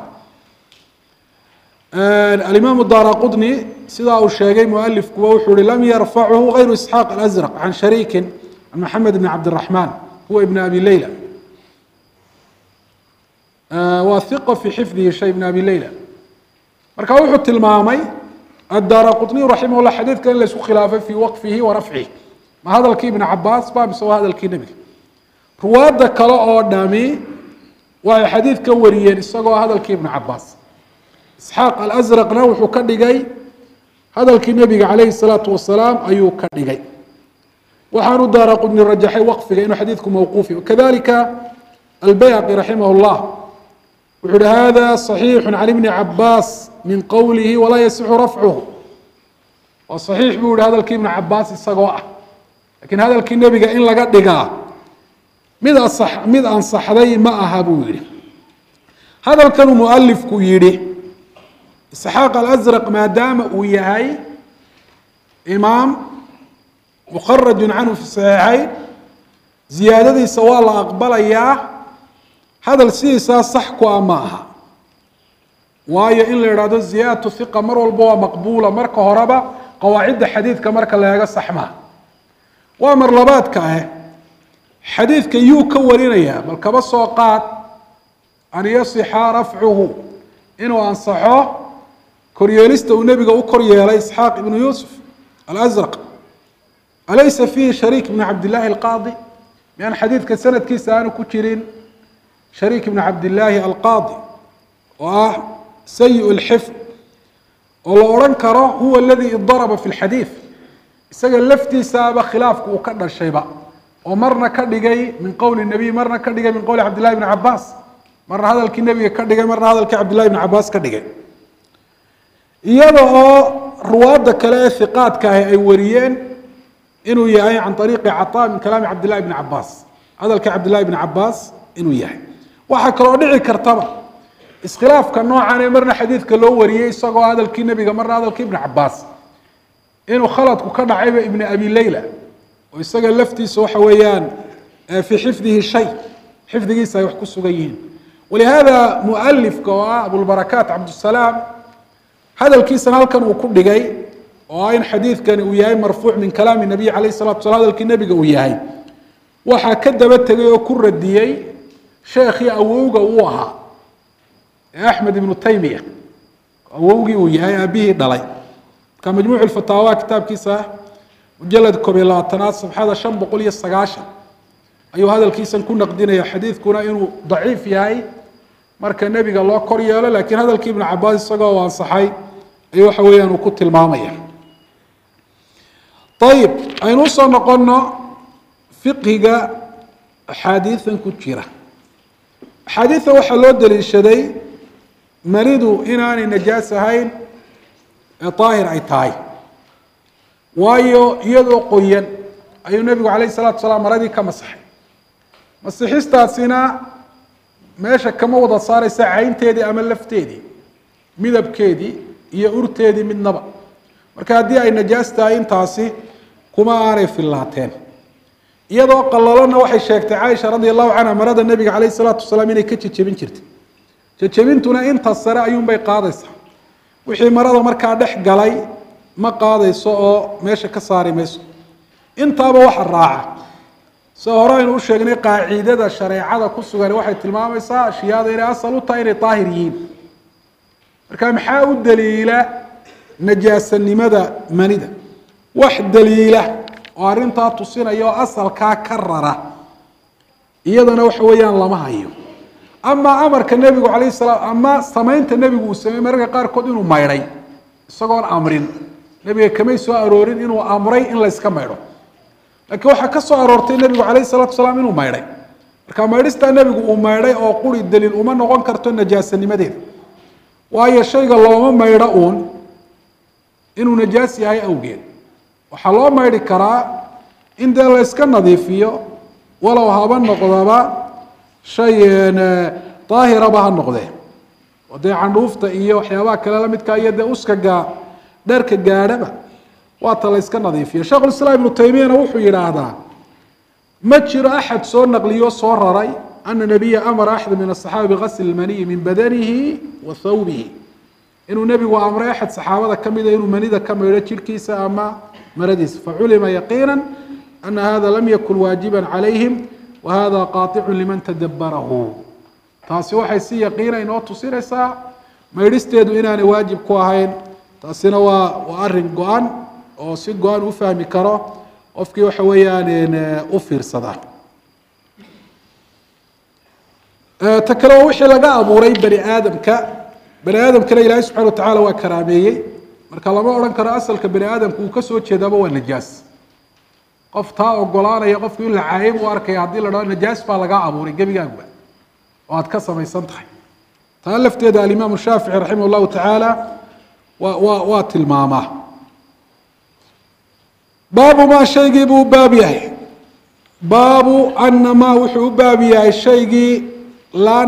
الإمام الدارقطني سيدا الشيخ مؤلف كوحوري لم يرفعه غير إسحاق الأزرق عن شريك عن محمد بن عبد الرحمن هو ابن أبي ليلى وثق في حفظه شيء ابن أبي ليلى مركا وحو التلمامي الدارقطني رحمه الله حديث كان ليس خلافه في وقفه ورفعه ما هذا الكي ابن عباس باب سوى هذا الكي نبي رواد كلا دامي وهي حديث كوريين سوى هذا الكي ابن عباس إسحاق الأزرق نوح كدقي هذا النبي عليه الصلاة والسلام أيو كدقي وحانو الدارقطني رجحي وقفه إنه حديثكم موقوفي وكذلك البيهقي رحمه الله وحول هذا صحيح عن ابن عباس من قوله ولا يصح رفعه وصحيح بيقول هذا ابن عباس السقوة لكن هذا النبي إن لقد دقاه ماذا أنصح ذي ما أهبوه هذا كان مؤلف كويري إسحاق الأزرق ما دام وياهي إمام مخرج عنه في الصحيحين زيادة سواء الله أقبل إياه هذا السياسة صحكوا أماها وهي إن لرادو زيادة الثقة مرة البوة مقبولة مركة هربا قواعد حديث كمركة لا يقصح ما وأمر لبات كاه حديث كيو كورين إياه بل كبس وقات أن يصح رفعه إنه أنصحه كورياليست ونبي أو كوريالي إسحاق بن يوسف الأزرق أليس فيه شريك بن عبد الله القاضي يعني حديث كسنة كيسان وكتيرين شريك بن عبد الله القاضي وسيء الحفظ والله أنكره هو الذي ضرب في الحديث سجل لفتي ساب خلافك وكذا الشيبة ومرنا كدجي من قول النبي مرنا كدجي من قول عبد الله بن عباس مرة هذا النبي كدجي مرة هذا عبد الله بن عباس كدجي يبقى رواد كلا ثقات كاهي أي وريين إنه يهي عن طريق عطاء من كلام عبد الله بن عباس هذا عبد الله بن عباس إنه يهي وحكروا دعي كرتبة اسخلاف كالنوع عن مرنا حديث كلو وريي سقوا هذا النبي مرة هذا ابن عباس إنه خلط وكان عيب ابن أبي ليلى ويستقل لفتي سو حويان في حفظه شيء حفظه سيحكو سجين ولهذا مؤلف كوا أبو البركات عبد السلام هذا الكيس هل كان وكل دقي وين حديث كان وياي مرفوع من كلام النبي عليه الصلاة والسلام هذا النبي وياي وحكدبت وكل رديي شيخي أووغا وها أحمد بن تيمية أووغي وياي أبيه دلي كان مجموع الفتاوى كتاب كيسة مجلد كوبيلاتنا صفحة شنب قولي السقاشة أيها هذا الكيس نكون نقدين يا حديث كنا إنه ضعيف ياي مركا النبي قال الله كوريالا لكن هذا الكي ابن عباس السقا وانصحي أيها حويا وكت المامية طيب أي نوصل نقولنا فقه حديثا كتيرة حديثا وحلود للشدي مريدو إنان النجاسة هين طاهر أي تاي وايو يدو قويا أي النبي عليه الصلاة والسلام مرادي كمسح مسيحيستاسينا meesha kama wada saaraysa caynteedii ama lafteedii midabkeedii iyo urteedii midnaba marka hadii ay najaas tahay intaasi kuma aanay filaateen iyadoo qallalana waxay sheegtay Aisha radhiyallahu anha marada nabiga kaleey salaatu wasalaam inay ka jajabin jirtay jajabintuna inta sare ayuun bay qaadaysaa wixii marada markaa dhex galay ma qaadayso oo meesha ka saarimayso intaaba waxa raaca سهرين وشجني قاعدة شريعة كسر واحد تلمام يسا شياده إلى أصل طائر طاهرين. كم حاول دليله نجاسة لماذا منيدا واحد دليله وارنتا تصير أيها أصل ككررة يدنا وحويان الله ما هيو أما أمر كالنبي عليه السلام أما سمعت النبي وسمع مرة قار كودينه ما يري سقون أمرين nebiga kamay soo aroorin inuu amray in la iska maydho laakiin waxaa ka soo aroortay nebigu calayhi salaatu wasalaam inuu maydhay marka maydhistaa nebigu uu maydhay oo quri daliil uma noqon karto najaasanimadeeda waayo shayga looma maydho uun inuu najaas yahay awgeed waxaa loo maydhi karaa in dee la iska nadiifiyo walow haba noqdaba shay daahiraba ha noqdee oo dee candhuufta iyo waxyaabaha kale la midkaa iyo dee uskaga dharka gaadhaba waata la iska nadiifiyo sheekhulislaam ibnu taymiyana wuxuu yidhaahdaa ma jiro axad soo naqliyo soo raray ana nabiya amara axada min asaxaaba bigasli lmaniyi min badanihi wa thawbihi inuu nebigu amray axad saxaabada kamida inuu manida ka maydho jirhkiisa ama maradiisa faculima yaqiina ana hada lam yakun waajiba calayhim wahada qaaicu liman tadabarahu taasi waxay si yaqiina inoo tusinaysaa maydhisteedu inaanay waajib ku ahayn taasina waa arin go-an oo si go-an u fahmi karo qofkii waxa weeyaan u fiirsada ta kale waa wixii laga abuuray bani aadamkana ilaahay subxana watacala waa karaameeyey marka lama odhan karo asalka bani aadamku uu kasoo jeedaaba waa najaas qof taa ogolaanaya qofku in la caayib u arkaya haddii la dhao najaas baa lagaa abuuray gebigaaguba oo aad ka samaysan tahay taa lafteeda alimaamu shaafici raximah llahu tacaala waa tilmaamaa baabu maa shaygii buu u baab yahay baabu ana maa wuxuu u baab yahay shaygii laa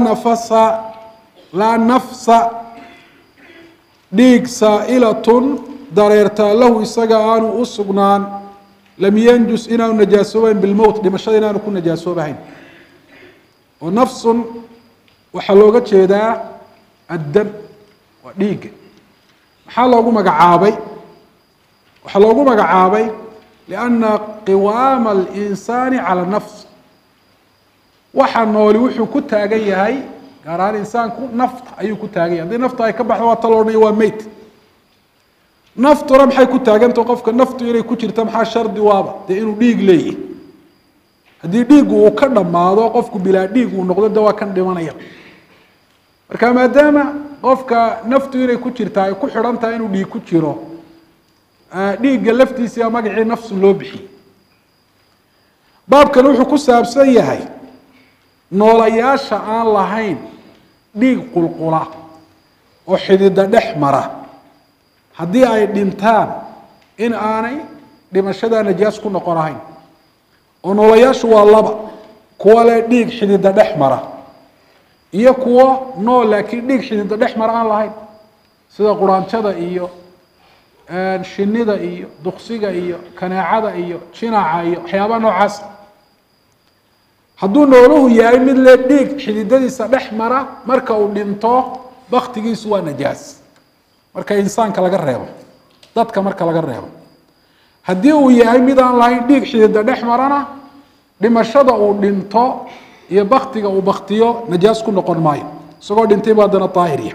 nafsa dhiig saa'ilatun dareertaa lahu isaga aanu u sugnaan lam yanjus inaanu najaasoobayn bilmowt dhimashada inaanu ku najaasoobahayn oo nafsun waxaa looga jeedaa addam waa dhiigga maxaa loogu magacaabay waxaa loogu magacaabay lianna qiwaama alinsaani cala nafs waxa nooli wuxuu ku taagan yahay gaar ahaan insaanku nafta ayuu ku taagan yahay haddii nafta ay ka baxdo waa ta la odhanaya waa meyd naftuna maxay ku taagantao qofka naftu inay ku jirta maxaa shardi waaba dee inuu dhiig leeyahy haddii dhiiggu uu ka dhammaado qofku bilaa dhiig uu noqdo de waa kan dhimanaya marka maadaama qofka naftu inay ku jirtaa ay ku xidhan tahay inuu dhiig ku jiro dhiigga laftiisa magacii nafsu loo bixiyey baabkan wuxuu ku saabsan yahay noolayaasha aan lahayn dhiig qulqula oo xidida dhex mara haddii ay dhintaan in aanay dhimashada najaas ku noqon ahayn oo noolayaashu waa laba kuwa leh dhiig xidida dhex mara iyo kuwo nool laakiin dhiig xidida dhex mara aan lahayn sida quraanjada iyo shinida iyo duqsiga iyo kaneecada iyo jinaca iyo waxyaabaha noocaas hadduu nooluhu yahay mid le dhiig xididadiisa dhex mara marka uu dhinto baktigiisu waa najaas marka insaanka laga reebo dadka marka laga reebo haddii uu yahay mid aan lahayn dhiig xidida dhex marana dhimashada uu dhinto iyo baktiga uu baktiyo najaas ku noqon maayo isagoo dhintay baa haddana daahiriya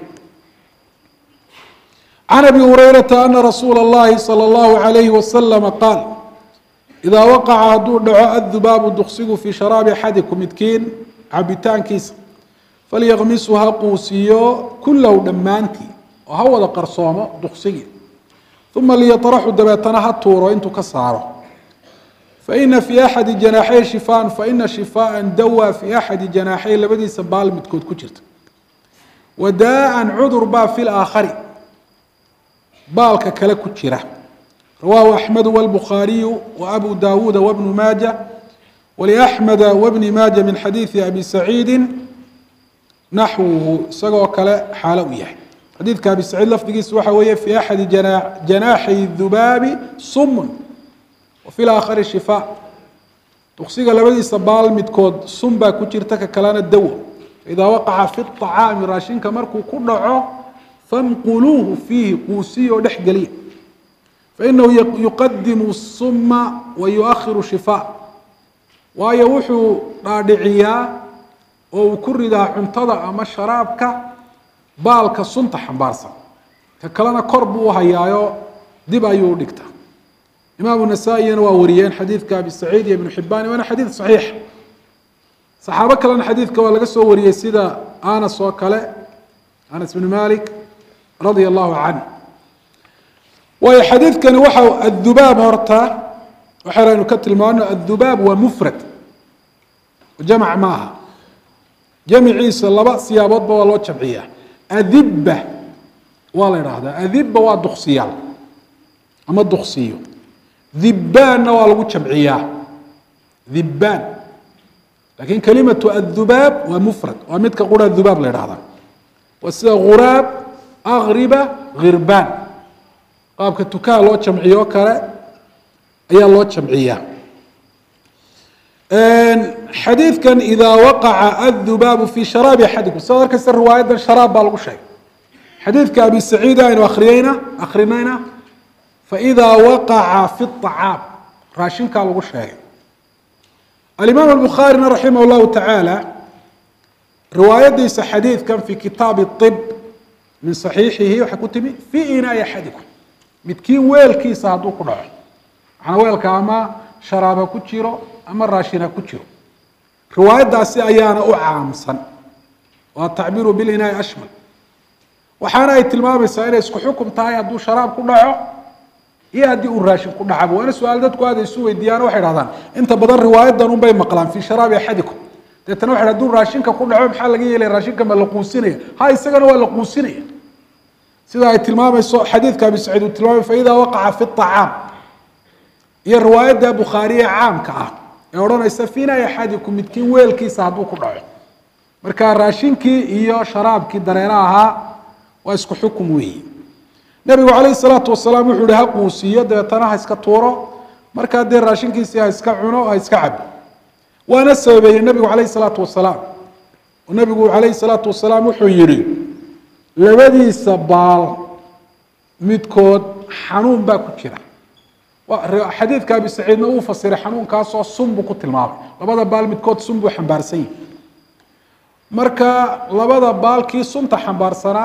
can abi hurayrata ana rasuula اllahi salى اllahu alayhi wasalama qaal idaa waqaca hadduu dhaco addubaabu duksigu fii sharaabi axadikum midkiin cabitaankiisa falyakmisu ha quusiyo kullahu dhammaantii oo ha wada qarsoomo duksigii uma liyaطraxu dabeetana ha tuuro intuu ka saaro faina fii axadi janaaxay shifaan faina shifaan dawa fii axadi janaaxay labadiisa baal midkood ku jirta wadaaan cudur baa fi laakhari baalka kale ku jira rawaahu axmedu wاlbukhaariyu waabu dawuuda wabnu maaja waliaxmeda wabni maaja min xadiidi abi saciidi naxwuhu isagoo kale xaalo u yahay xadiidka abi saciid lafdigiisa waxa weeye fii axadi janaaxi dubaabi sumun wafi laakhari shifaa duksiga labadiisa baal midkood sun baa ku jirta ka kalena dawo faidaa waqaca fi طacaami raashinka markuu ku dhaco fanquluuhu fiihi quusiya oo dhex geliya fainahu yuqadimu الsuma wa yuakhiru shifaa waayo wuxuu dhaadhiciyaa oo uu ku ridaa cuntada ama sharaabka baalka sunta xambaarsan ka kalena kor buu uhayaayo dib ayuu udhigtaa imaamu nasaa-iyana waa wariyeen xadiidka abi saciid iyo ibnu xibaan waana xadiid saxiix saxaabo kalena xadiidka waa laga soo wariyey sida anas oo kale anas bn malik radia allahu canh وحديث كان وحو الذباب هرتا وحنا نكتل معنا الذباب ومفرد وجمع معها جمع عيسى الله سيابات والله جمعية أذبة والله هذا أذبة ودخسيال أما الدخسيو ذبان والله جمعية ذبان لكن كلمة الذباب ومفرد ومتك قول الذباب لهذا غراب أغربة غربان قابك التكال الله جمعية وكرة أي الله جمعية حديث كان إذا وقع الذباب في شراب أحدكم صار كسر رواية الشراب بالغ شيء حديث كأبي سعيد أخرينا فإذا وقع في الطعام راشين كالغ شيء الإمام البخاري رحمه الله تعالى رواية ديس حديث كان في كتاب الطب من صحيحه وحكتمي في إناء أحدكم متكين ويل كيس هادو كدع أنا ويل كاما شرابا كتشيرو أما راشينا كتشيرو رواية داسي أيانا أعامسا والتعبير بالإناء أشمل وحانا يتلمام السائل يسكو حكم تاي هادو شراب كدعو يهدي الراشن كدع وأنا سؤال دتكو هذا يسوي الديانة واحد هذا أنت بدل رواية دانون بين مقلان في شراب أحدكم تتنوح هادو راشن ككدع بحال لقيه لي راشن كما لقوسينية هاي السجن هو لقوسينية سيدا التلمام حديث كابي سعيد التلمام فإذا وقع في الطعام هي الرواية ده بخارية عام كعام يقولون السفينة يحدكم متكين ويل كي صادو كدعو مركا راشن كي إيو شراب كي دريراها واسكو حكم وي نبي عليه الصلاة والسلام يقول لها قوسية ده تناها اسكا طورو مركا دي راشن كي سيها اسكا عنو اسكا عب وانا السببين النبي عليه الصلاة والسلام والنبي عليه الصلاة والسلام يحيري لبدي سبال متكود حنون باكو جرا حديث كابي سعيد نو فسر حنون كاسو سنبو كنت الماضي لبدا بال متكود سنبو حنبارسين مركا لبدا بال كي سنت حنبارسنا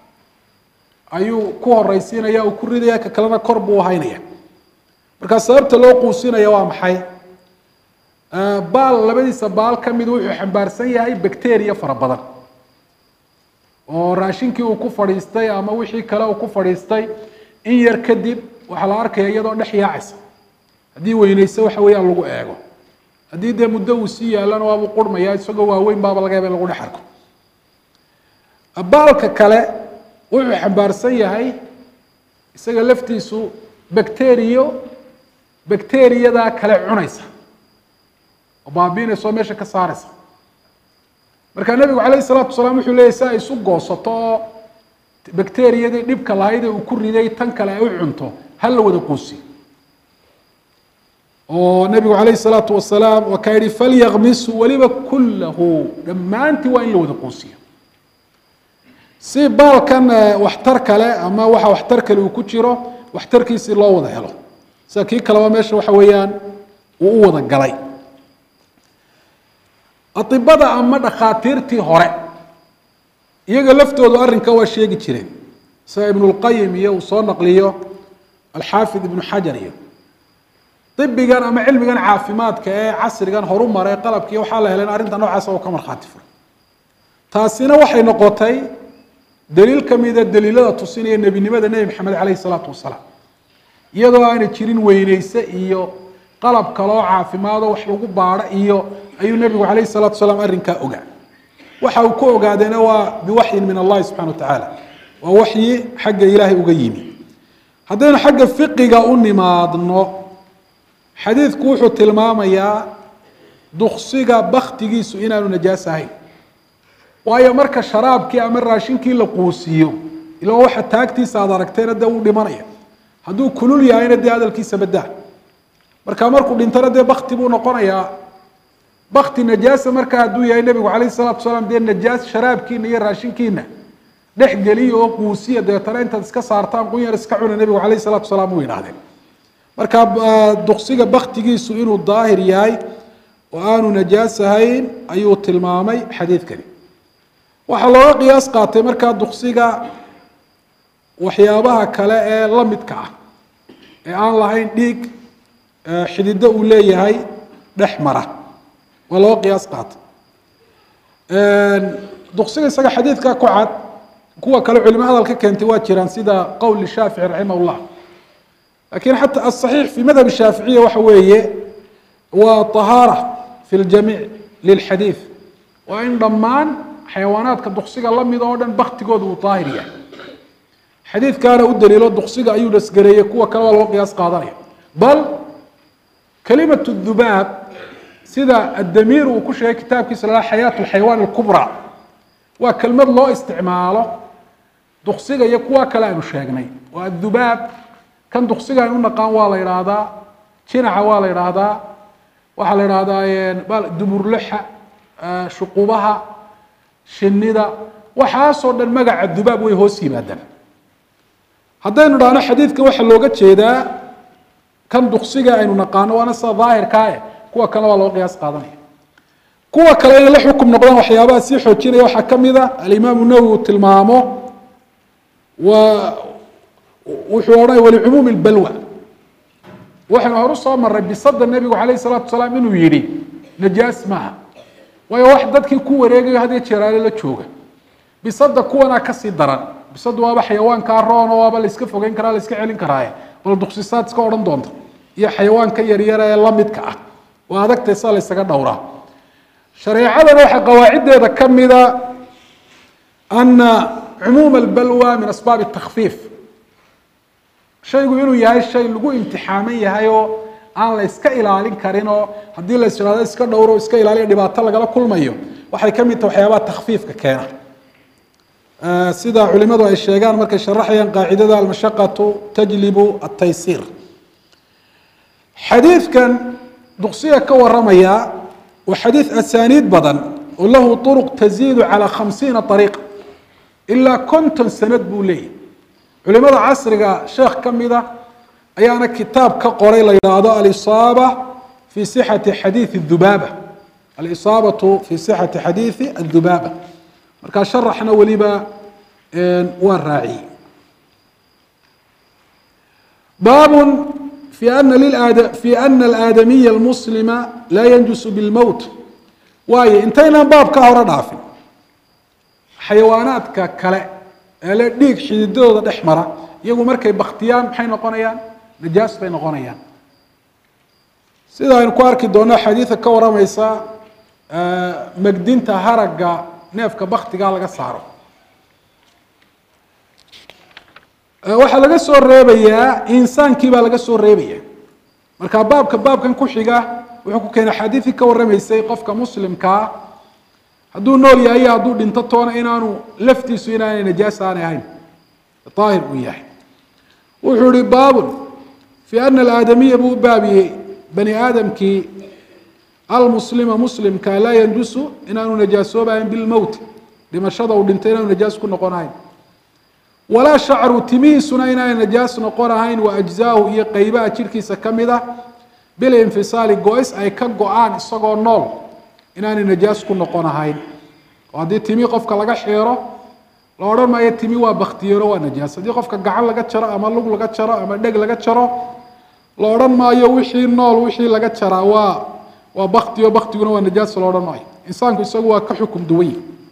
ايو كو هريسينيا او كوريديا كلنا كوربو هاينيا مركا سببتا لو قوسينيا waa maxay baal labadiisa baal kamid wuxuu xambaarsan yahay bacteria fara badan oo raashinkii uu ku fadhiistay ama wixii kale uu ku fadhiistay in yar kadib waxa la arkaya iyadoo dhex yaacaysa hadii weynayso waxa weeyaan lagu eego hadii de muddo uu si yaalan waa uu qurmaya isagoo waaweyn baaba laga yaabay lagu dhaxarko baalka kale wuxuu xambaarsan yahay isaga laftiisu bacteriyada kale cunaysa oo baabiinayso meesha ka saaraysa marka nabigu calayhi salaatu wasalaam wuxuu leeyahay saa isu goosato bacteriyadii dhibka lahayd uu ku riday tan kale ay u cunto hal la wada quusi oo nabigu calayhi salaatu wasalaam wa kaayri falyaghmisu waliba kullahu dhammaantii waa in la wada quusiyo si baalkan waxtar kale ama waxa waxtar kale uu ku jiro waxtarkiisi loo wada helo sida kii kaleba meesha waxa weeyaan uu u wada galay atibada ama dhakhaatiirtii hore iyaga laftoodu arrinka waa sheegi jireen sida ibn al-qayyim iyo soo naqliyo al-haafid ibn hajar iyo طبيا ama cilmigan caafimaadka ee casrigan horu maray qalabkii waxa la helay arrinta noocaas oo ka marxaati furan taasina waxay noqotay daliil kamida daliilada tusinaya nabinimada nabi maxamed calayhi salaatu wasalaam iyadoo aanay jirin weynaysa iyo qalab kale oo caafimaad oo wax lagu baaro iyo ayuu nabigu calayhi salaatu wasalaam arrinka ogaa waxa uu ku ogaadeena waa biwaxyin min Allah subhanahu wa ta'ala waa waxyi xagga ilaahay uga yimi haddana xagga fiqiga u nimaadno xadiidku wuxuu tilmaamayaa duqsiga baktigiisu inaanu najaas ahayn waayo marka sharaabkii ama raashinkii la quusiyo ilaa waxa taagtiisa aad aragteena dee uu dhimanaya hadduu kulul yahayna dee hadalkiisa badaa marka markuu dhintana dee bakti buu noqonayaa bakti najaasa marka hadduu yahay nabigu calayhi salaatu wasalaam dee najaas sharaabkiina iyo raashinkiina dhex geliya oo quusiya deetana intaad iska saartaan qunyar iska cuna nabigu calayhi salaatu wasalaam uu yidhaahdeen marka duqsiga baktigiisu inuu daahir yahay oo aanu najaas ahayn ayuu tilmaamay xadiidkani waxaa looga qiyaas qaatay markaa duqsiga waxyaabaha kale ee la midka ah ee aan lahayn dhiig xidido uu leeyahay dhex mara waa looga qiyaas qaatay duqsiga isaga xadiidka ku cad kuwa kale culimo hadalka keentay waa jiraan sida qowl shaafici raximahullah لكن حتى الصحيح في مذهب الشافعية وحوية وطهارة في الجميع للحديث وإن ضمان حيوانات كالدقسيقة الله ميدودا بختي قود وطاهرية حديث كان الدليل الدقسيقة أيو دسقرية كوا كلا والقياس قادرية بل كلمة الذباب سيدا الدمير وكل كتاب كيسلا حياة الحيوان الكبرى وكلمة الله استعماله دقسيقة يكوا كلا نشاقني والذباب كان دقسيقة إنه قام والا إرادة جنح والا إرادة وحال إرادة دبر لحة شقوبها شنيدة وحاصل المقع الذباب ويهوسي مادا هذين رانا حديث كوح اللوجة شيدا كان دقسيقة إنه نقانه وأنا ظاهر كاي كوا كلا والله قياس قادني كوا كلا لا حكم نقدان وحيابات سيحو تشيري وحكم ذا الإمام النووي تلمامه وحواري ولعموم البلوى وحنا هرصا مر بصد النبي عليه الصلاة والسلام إنه يري نجاس معها ويا واحد ذاتك كوا ريجي هذا يشرى له تشوجه بصد كوا كسي درن بصد وابا حيوان كارون وابا الاسكف وجين كرا الاسكف علين كرايه والدقسيسات سكورن دونت يا حيوان كيريرا يلا مدك وهذا اتصال يسقى دورة شريعة روح قواعد هذا كم إذا أن عموم البلوى من أسباب التخفيف شيء يقولوا يا الشيء اللي هو امتحاني هايو أنا لسك إلى علين كارينو هدي لسه لسك دورة لسك إلى علين دبعت الله قال كل ما يوم واحد كم توحيات تخفيف ككينا سيدا علماء الشيغان مركز شرحيا قاعدة المشقة تجلب التيسير حديث كان دقسية كورمية وحديث أسانيد بدن وله طرق تزيد على 50 طريقة إلا كنت سند بولي علماء عصر شيخ كم إذا أيانا كتاب كقري ليراضاء الإصابة في صحة حديث الذبابة الإصابة في صحة حديث الذبابة مركا شرحنا وليبا والراعي باب في أن الآدمي المسلم لا ينجس بالموت واي انتينا باب كهر دافن حيوانات ككلا الا ديق خيدودا دحمره iyagu markay baktiyaan maxay noqonayaan najaas bay noqonayaan sida aynu ku arki doonaa xadiiska ka waramaysa magdinta haraga neefka baktiga laga saaro waxa laga soo reebayaa insaankii baa laga soo reebayaa marka baabkan ku xiga wuxuu ku keenay xadiisi ka waramaysay qofka muslimka hadduu nool yahay hadduu dhinto toona inaanu laftiisu inaanay najaas aan ahayn طاهر وياه وحوري باب في أن الآدمية بو بابي بني آدم كي المسلم مسلم كان لا ينجس إنه نجاسه بالموت لما شضوا دنتين نجاس كنا قناين ولا شعر تميسنا إنه نجاس نقرهين وأجزاه هي قيباء تركي سكمدة بالانفصال قويس أي كقوان الصغر نول إنه نجاس كنا قناين وهذه تمي قفك لغا حيره la oran maayo timi waa baktiyaro waa najaas hadii qofka gacan laga jaro ama lug laga jaro ama dheg laga jaro la oran maayo wixii nool wixii laga jara waa baktiguna waa najaas la oran maayo insaanku isagu waa ka xukum duway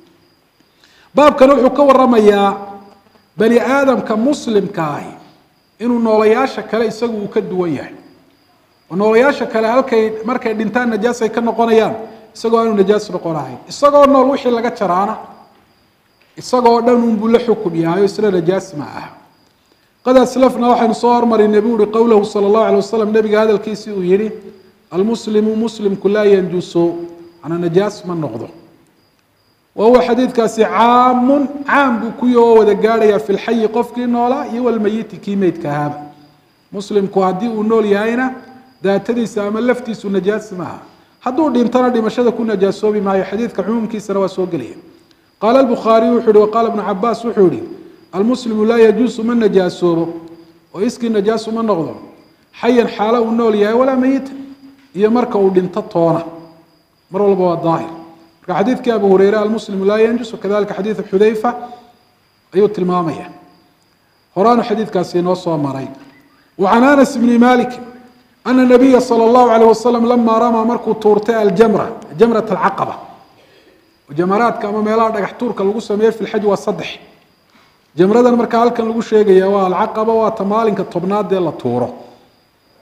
baabkan wuxuu ka waramayaa bani aadamka muslimka ah inuu noolayaasha kale isagu uu ka duwan yahay noolayaasha kale halkay markay dhintaan najaas ay ka noqonayaan isagoo aanu najaas noqonahayn isagoo nool wixii laga jaraana isagoo dhan uu buu la xukum yahay isla najaas ma ah qad aslafna waxaan soo hormarin nabiga qowluhu sallallahu alayhi wasallam nabiga hadalkiisii uu yiri almuslimu muslimku la yanjusu ana najaas ma noqdo وهو حديث كاسي عام بكيو ودا غاريا في الحي قفكي نولا iyo walmayit kiimeed ka haba muslimku hadii uu nool yahayna daatadiisa ama laftiisu najaas ma aha haduu dhintana dhimashada ku najaasoobay maayo xadiidka xumumkiisa waa soo galiyay قال البخاري وحده وقال ابن عباس وحده المسلم لا يجوز من نجاسه ويسكي نجاسه من نغضه حيا حاله النول يا ولا ميت هي مركه ودنت طونه مر والبا الظاهر حديث ابو هريره المسلم لا ينجس وكذلك حديث حذيفه ايو تلماميه قران حديث كاسين وصو مري وعن انس بن مالك ان النبي صلى الله عليه وسلم لما رمى مركو تورته جمره العقبه وجمرات كما ميلاد دغخ تورka lagu sameeyay في الحج waa 3 jamradan marka halkan lagu sheegaya waa alaqaba waa tamaalinka tobnaad ee la tuuro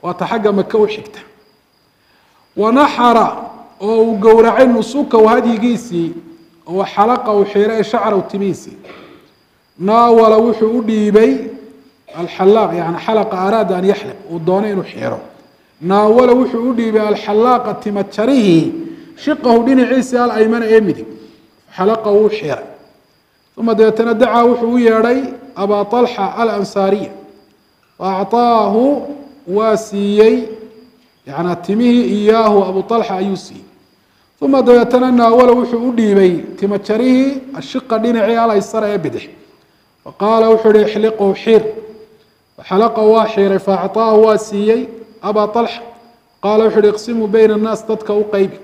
وتحق مكة وحكته ونحر أو جورع نسوك وهذه جيسي وحلقة وحيرة شعر وتميسي ناول وحو ديبي الحلاق يعني حلقة أراد أن يحلق والدونين وحيره ناول وحو ديبي الحلاقة تمتشره شقه دين عيسى الأيمن أمدي حلقه وحيره ثم دعا وحو يري أبا طلحة الأنصاري وأعطاه واسيي يعني تميه إياه أبو طلحة أيوسي ثم ديتنا أول وحو ديبي تمتشره الشقة دين عيال يسر يبده فقال وحو يحلقه حير فحلقه واحير فأعطاه واسيي أبا طلحة قال وحو يقسم بين الناس تدك قيبي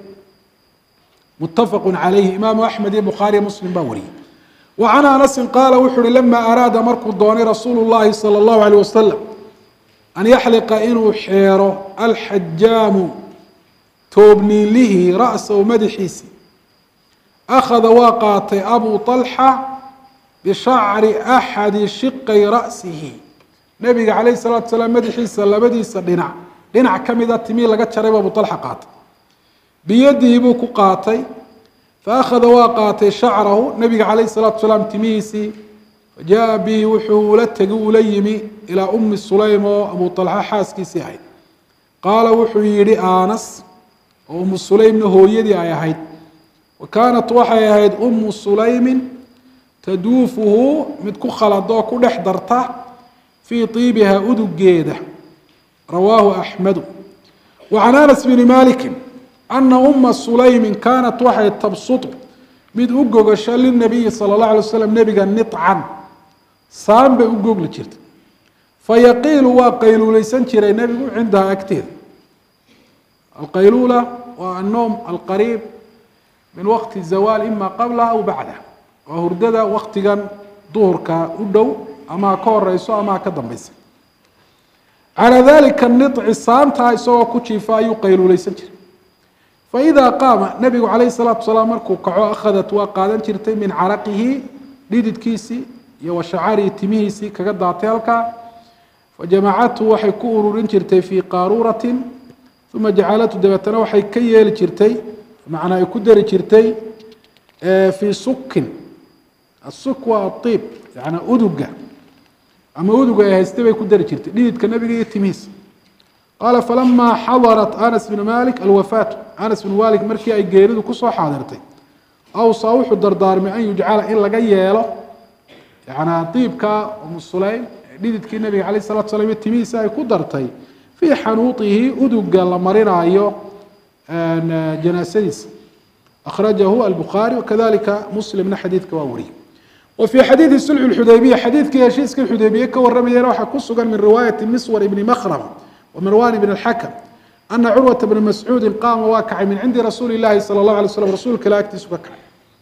متفق عليه إمام أحمد البخاري مسلم باوري وعن أنس قال وحو لما أراد مركو الدوني رسول الله صلى الله عليه وسلم أن يحلق إنه حيره الحجام توبني له رأسه مدحيسي أخذ واقات أبو طلحة بشعر أحد شقي رأسه نبي عليه الصلاة والسلام مدحيسي لبديسي دينع كم إذا تميل لقد شرب أبو طلحة قات بيده بوكو قاتي فأخذ واقات شعره نبي عليه الصلاة والسلام تميسي جاء به وحولته وليمي إلى أم سليم أبو طلحة حاسكي سعيد قال وحيري آنس وأم سليم هو يدي آيهيد وكانت وحيهيد أم سليم تدوفه متكخل الضوء كل حضرته في طيبها أدو جيدة رواه أحمد وعن أنس بن مالك أن أم سليم كانت وحي تبسط مد أجوج للنبي صلى الله عليه وسلم نبي نطعا صام بأجوج لشرت فيقيل وقيل ليسن شري نبي عندها كثير القيلولة والنوم القريب من وقت الزوال إما قبلها أو بعدها وهرددا وقت كان ظهرك ودو أما كور رئيسو أما كدم بيس على ذلك النطع صام تايسو كوتشي فايو قيل ليسن شري فإذا قام نبي عليه الصلاة والسلام مركو كعو أخذت وقادن شرتي من عرقه ليدد كيسي وشعاري تميسي كقد عطيالك فجمعته وحي كورور شرتي في قارورة ثم جعلته دبتنا وحي كيال شرتي معنى يكدر شرتي في سك السك والطيب يعني أدقة أما أدقة يستوي يكدر شرتي ليدد كنبي تميس قال فلما حضرت أنس بن مالك الوفاة أنس بن مالك مركي أي جيرد كسو حاضرتي أو صاوح الدردار من أن يجعل إلا جياله يعني طيبك أم سليم ليدت النبي عليه الصلاة والسلام التميسة يقدرتي في حنوطه أدق لمرنا أيو جناسيس أخرجه البخاري وكذلك مسلم من حديث كواوري وفي حديث السلع الحديبية حديث كياشيسك الحديبية كورمي يروح كسوغا من رواية المسور بن مخرم ومروان بن الحكم أن عروة بن مسعود قام واكع من عند رسول الله صلى الله عليه وسلم رسولك لا يكتس وكع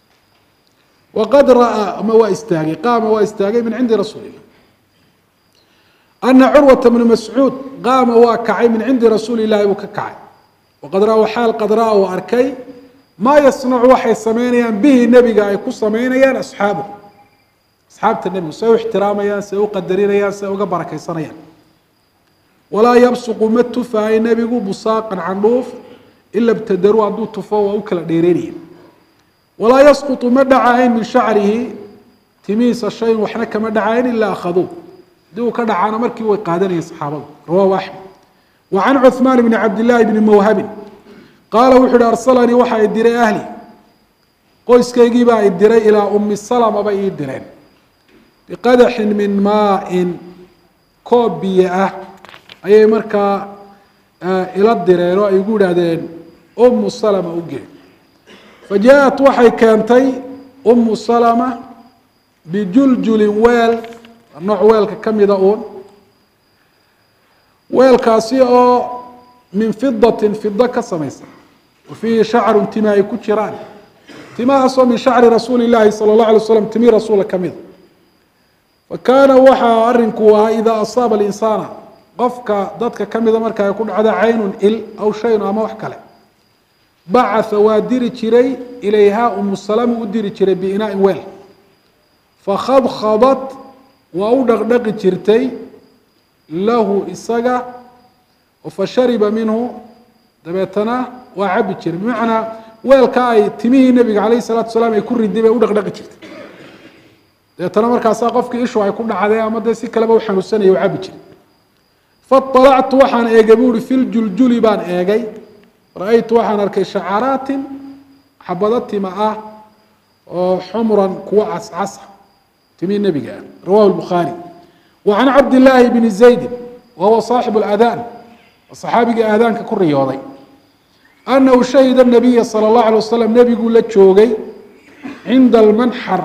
وقد رأى ما واستاغي قام واستاغي من عند رسول الله أن عروة بن مسعود قام واكع من عند رسول الله وككع وقد رأى حال قد رأى وأركي ما يصنع وحي سمينيا به النبي قاعد يكون سمينيا أصحابه أصحاب النبي سووا احتراميا سووا قدرينيا سووا بركة صنيا ولا يبصق مت فاي نبي بصاقا عنوف إلا ابتدروا عندو تفوا وكلا ديرينين ولا يسقط مدعين من شعره تميس الشيء وحنا كمدعين إلا أخذوه دو كدعانا مركي وقادني صحابه رواه أحمد وعن عثمان بن عبد الله بن موهب قال وحد أرسلني وحا يدري أهلي قويس كيجي با يدري إلى أم السلام با يدرين بقدح من ماء كوبية أي مركا إلى الدرير يقول هذين أم السلمة أوجه فجاءت وحي كانتي أم السلمة بجلجل ويل النوع ويل كم يدعون ويل كاسيو من فضة كسميسة وفيه شعر تماء كتشران تماء أصلا من شعر رسول الله صلى الله عليه وسلم تمي رسول كميد فكان وحا أرنكوها إذا أصاب الإنسان قفك ضدك كم إذا مركا يكون عدا عين إل أو شيء أما وحكله بعث وادير تشري إليها أم السلام ودير تشري بإناء ويل فخضت وأودغ تشرتي له إساقا fashariba minhu dabeetana waa cabi jiray bimacnaa weelka ay timihii nebiga calayhi salaatu wasalaam ay ku riday bay u dhaqdhaqi jirtay dabeetana markaasaa qofkii ishu ay ku dhacday ama dee si kaleba u xanuunsanaya u cabi jiray faطalactu waxaan eegay bu uhi fi ljuljuli baan eegay ra-aytu waxaan arkay shacaraatin xabado tima ah oo xumran kuwa cascasa timihii nebiga ah rawahu lbukhaari wa can cabdillaahi bni zaydin wahuwa saaxibu اladaan saxaabigii aadaanka ku riyooday anahu shahida nabiya salى اllahu alay wasalam nebiguu la joogay cinda almanxar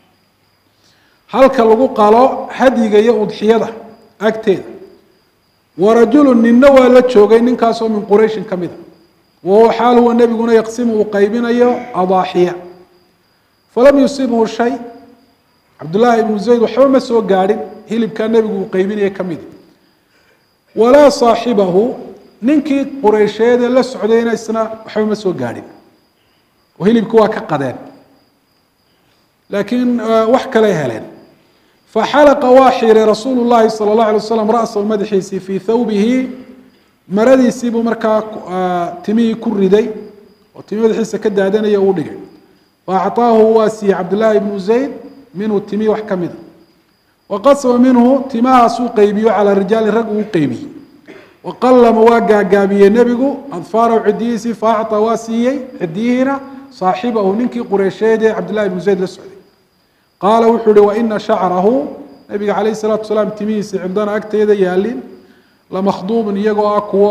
halka lagu qalo hadyiga iyo udxiyada agteeda warajulu ninna waa la joogay ninkaasoo min qurayshin ka mida wahuwa xaal huwa nebiguna yaqsimu uu qaybinayo adaaxiya falam yusibhu shay cabdullaahi ibnu zayd waxba ma soo gaadhin hilibkaa nebigu uu qaybinaya ka mida walaa saaxibahu ninkii qureysheedee la socdayna isna waxba ma soo gaadhin oo hilibki waa ka qadeen laakiin wax kaley heleen faxalaqa waa xiiray rasuulu llahi sala اllahu alay waslam ra'sahu madaxiisii fii thawbihi maradiisii buu markaa timihii ku riday oo timi madaxiisa ka daadanaya uu dhigay faacطaahu waa siiyey cabdillaahi ibnu zayd minhu timihii wax ka mida waqasama minhu timahaasuu qeybiyo calaa rijaali rag uu qeybiyey waqallama waa gaagaabiyey nebigu adfaarahu cidiyihiisii faacطaa waa siiyey cidiyihiina saaxibahu ninkii qureysheedee cabdillahi ibnu zayd la socday qaala wuxuu uhi waina shacrahu nabiga calayh الsalaatu wasalaam timihiisi cindana agteeda yaalin lamakhduubun iyagoo ah kuwo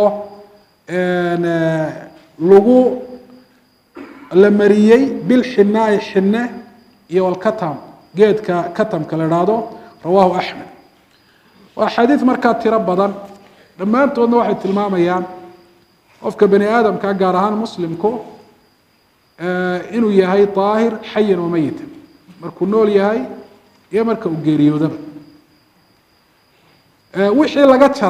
lagu la mariyey bilxinaai xine iyo walkatam geedka katamka la idhaahdo rawaahu axmed waa xadiid markaa tiro badan dhammaantoodna waxay tilmaamayaan qofka bani aadamka gaar ahaan muslimku inuu yahay daahir xayan wa meyitan markuu nool yahay iyo marka uu geeriyoodaba wixii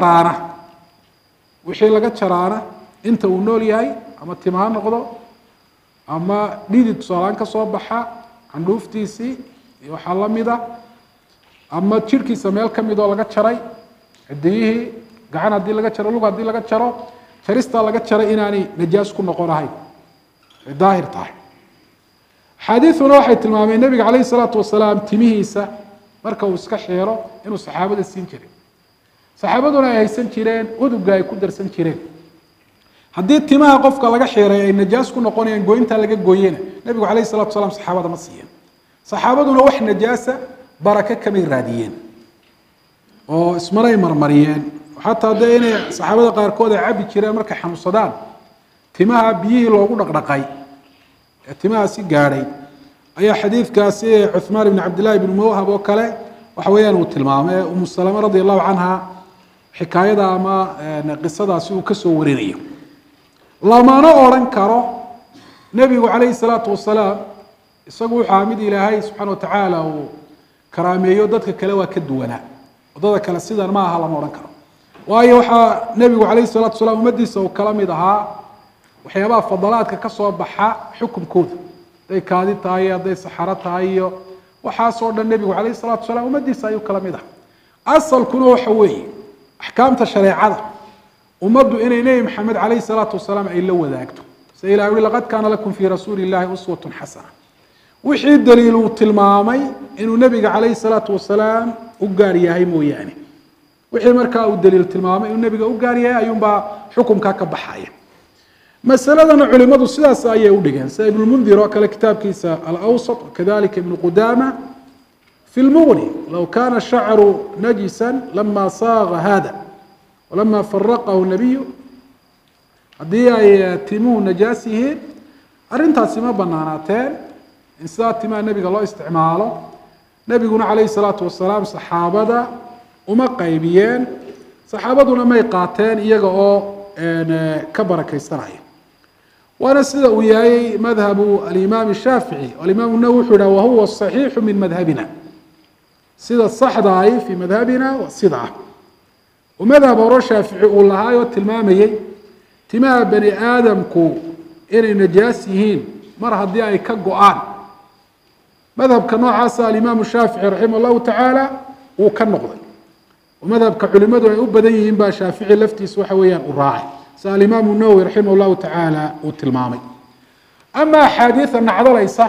laga jaraana inta uu nool yahay ama tima ha noqdo ama dhidi tusaalaan ka soo baxa candhuuftiisii iyo waxaa lamida ama jirhkiisa meel ka mid oo laga jaray cidiyihii gacan haddii laga jaro lug haddii laga jaro jaristaa laga jaray inaanay najaas ku noqon ahayn ay daahir tahay xaadiiduna waxay tilmaameen nebiga calayhi salaatu wasalaam timihiisa marka uu iska xeero inuu saxaabada siin jiray saxaabaduna ay haysan jireen uduga ay ku darsan jireen haddii timaha qofka laga xeeray ay najaas ku noqonayaan gooyintaa laga gooyena nebigu calayhi salatu wasalaam saxaabada ma siiyeen saxaabaduna wax najaasa barake kamay raadiyeen oo ismanay marmariyeen xataa dee inay saxaabada qaarkood ay cabi jireen markay xanuunsadaan timaha biyihii loogu dhaqdhaqay ee timahaasi gaadhay ayaa xadiidkaasi cuthmaan ibn cabdillahi ibn mawhab oo kale waxa weeyaan uu tilmaamay umu salama radi allahu canha xikaayada ama qisadaasi uu kasoo warinayo lamana odhan karo nebigu calayhi salaatu wasalaam isagu wuxuu ahaa mid ilaahay subxaana watacaala uu karaameeyo dadka kale waa ka duwanaa wadada kale sidan ma aha lama odhan karo waayo waxaa nebigu calayhi salaatu wasalaam ummaddiisa uu kala mid ahaa waxyaabaha fadalaadka ka soo baxa xukunkooda hadday kaadi tahay iyo hadday saxaro tahay iyo waxaasoo dhan nebigu calayhi salaatu wasalaam ummaddiisa ayuu kala mid aha asalkuna waxa weeye axkaamta shareecada ummaddu inay nebi maxamed calayhi salaatu wasalaam ay la wadaagto sida ilahi ui laqad kaana lakum fii rasuuli illahi uswatun xasana wixii daliil uu tilmaamay inuu nebiga calayhi salaatu wasalaam u gaar yahay mooyaane wixii markaa uu daliil tilmaamay inuu nebiga u gaar yahay ayuunbaa xukumkaa ka baxaya masaladana culimadu sidaas ayay u dhigeen sida ibnulmundir oo kale kitaabkiisa alawsat kadalika ibnu qudaama fi lmughni low kana shacru najisan lama saaga hada walama faraqahu nabiyu haddii ay timuhu najaas yihiin arrintaasi ma banaanaateen in sidaa timaha nebiga loo isticmaalo nebiguna calayhi salaatu wasalaam saxaabada uma qaybiyeen saxaabaduna may qaateen iyaga oo ka barakaysanaya waana sida uu yahay madhabu alimaam shaafici alimaam nawi wuxuu yidhaha wahuwa saxiixu min madhabina sida saxda ahi fii madhabina waa sida ah oo madhab hore shaafici uu lahaayoo tilmaamayey timaha bani aadamku inay najaas yihiin mar haddii ay ka go-aan madhabka noocaasa alimaamu shaafici raximah allahu tacaala wuu ka noqday ومذهب كعلماء أبدين با شافعي لفتيس وحويان الراعي سأل الإمام النووي رحمه الله تعالى والتلمامي أما حديث النعض ليس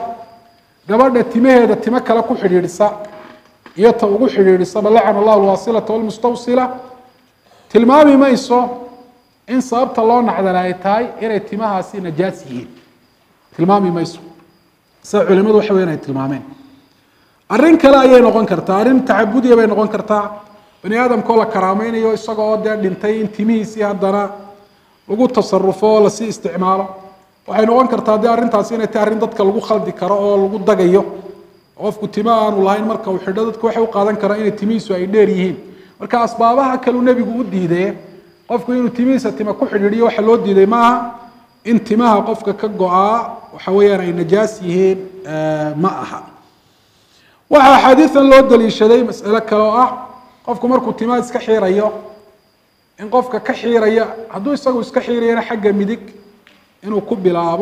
قبل التمه هذا التمك لكو حريرسا يتوقع حريرسا بلعن الله الواصلة والمستوصلة تلمامي ما يسو إن صابت الله نعض لايتاي إلى التمها سي نجاسيين تلمامي ما يسو سأل علماء وحويان التلمامين أرين كلا أيه نقول كرتا أرين تعبدي بين نقول كرتا بني آدم كله كرامين يو يسقى ده دينتين تميسي هذا lagu tasarrufo la si isticmaalo waxay noqon kartaa de arintaas inay tahay arin dadka lagu khaldi karo oo lagu dagayo qofku tima aanu lahayn marka uu xidho dadku waxay u qaadan karaan inay timiisu ay dheer yihiin marka asbaabaha kale uu nabigu u diiday qofku inuu timiisa tima ku xidhiidhiyo waxa loo diiday maaha in timaha qofka ka go'aa waxa weeyaan ay najaas yihiin ma aha waxa xadiisan loo daliishaday mas'alo kale oo ah qofku markuu timaha iska xiirayo in qofka ka xiiraya hadduu isagu iska xiirayana xagga midig inuu ku bilaabo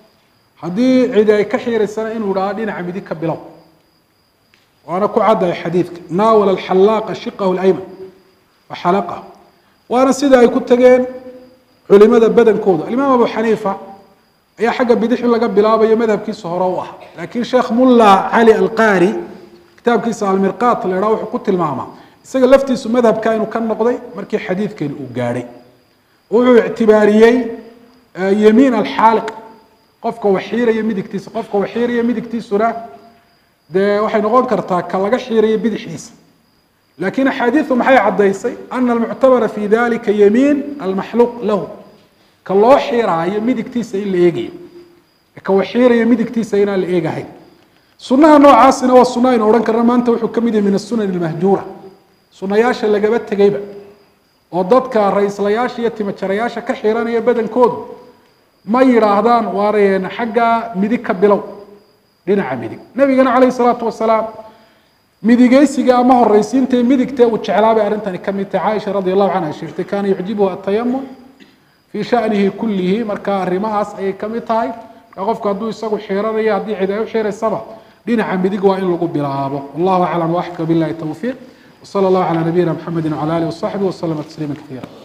haddii cidi ay ka xiiraysana inuu dhaha dhinaca midig ka bilow waana ku caddahay xadiidka naawala alxallaaqa shiqahu alayman wa xalaqahu waana sida ay ku tageen culimada badankooda alimaam abu xaniifa ayaa xagga bidix in laga bilaabayo madhabkiisa hore u ah laakiin sheekh mulla cali alqaari kitaabkiisa almirqaat la yidhaha wuxuu ku tilmaamaa isaga laftiisu madhabka inuu ka noqday markii xadiidkan uu gaadhay wuxuu ictibaariyey yamiin alxaaliq qofka waxiiraya midigtiisa qofka waxiiraya midigtiisuna dee waxay noqon kartaa ka laga xiiraya bidixdiisa laakiin axaadiidu maxay caddaysay ana almuctabara fi dalika yamiin almaxluuq lahu ka loo xiiraayo midigtiisa in la eegayo ka waxiiraya midigtiisa inaan la eegahayn sunnaha noocaasina waa sunna aynu odhan karna maanta wuxuu ka mid yahay min asunan almahjuura sunayaasha lagaba tegayba oo dadka ra'iislayaasha iyo timajarayaasha ka xiranaya badankoodu ma yiraahdaan waareen xagga midig ka bilow dhinaca midig nabigana calayhi salaatu wasalaam midigaysiga ama horraysiinta midigta uu jeclaabay arintani ka mid tahay Aisha radiyallahu anha sheegtay kaana yujibu at-tayammum fi sha'nihi kullihi marka arrimahaas ay ka mid tahay qofku hadduu isagu xiranaya haddii cid ay u xiraysaba dhinaca midig waa in lagu bilaabo wallahu a'lam wa ahka billahi tawfiiq وصلى الله على نبينا محمد وعلى اله وصحبه وسلم تسليما كثيرا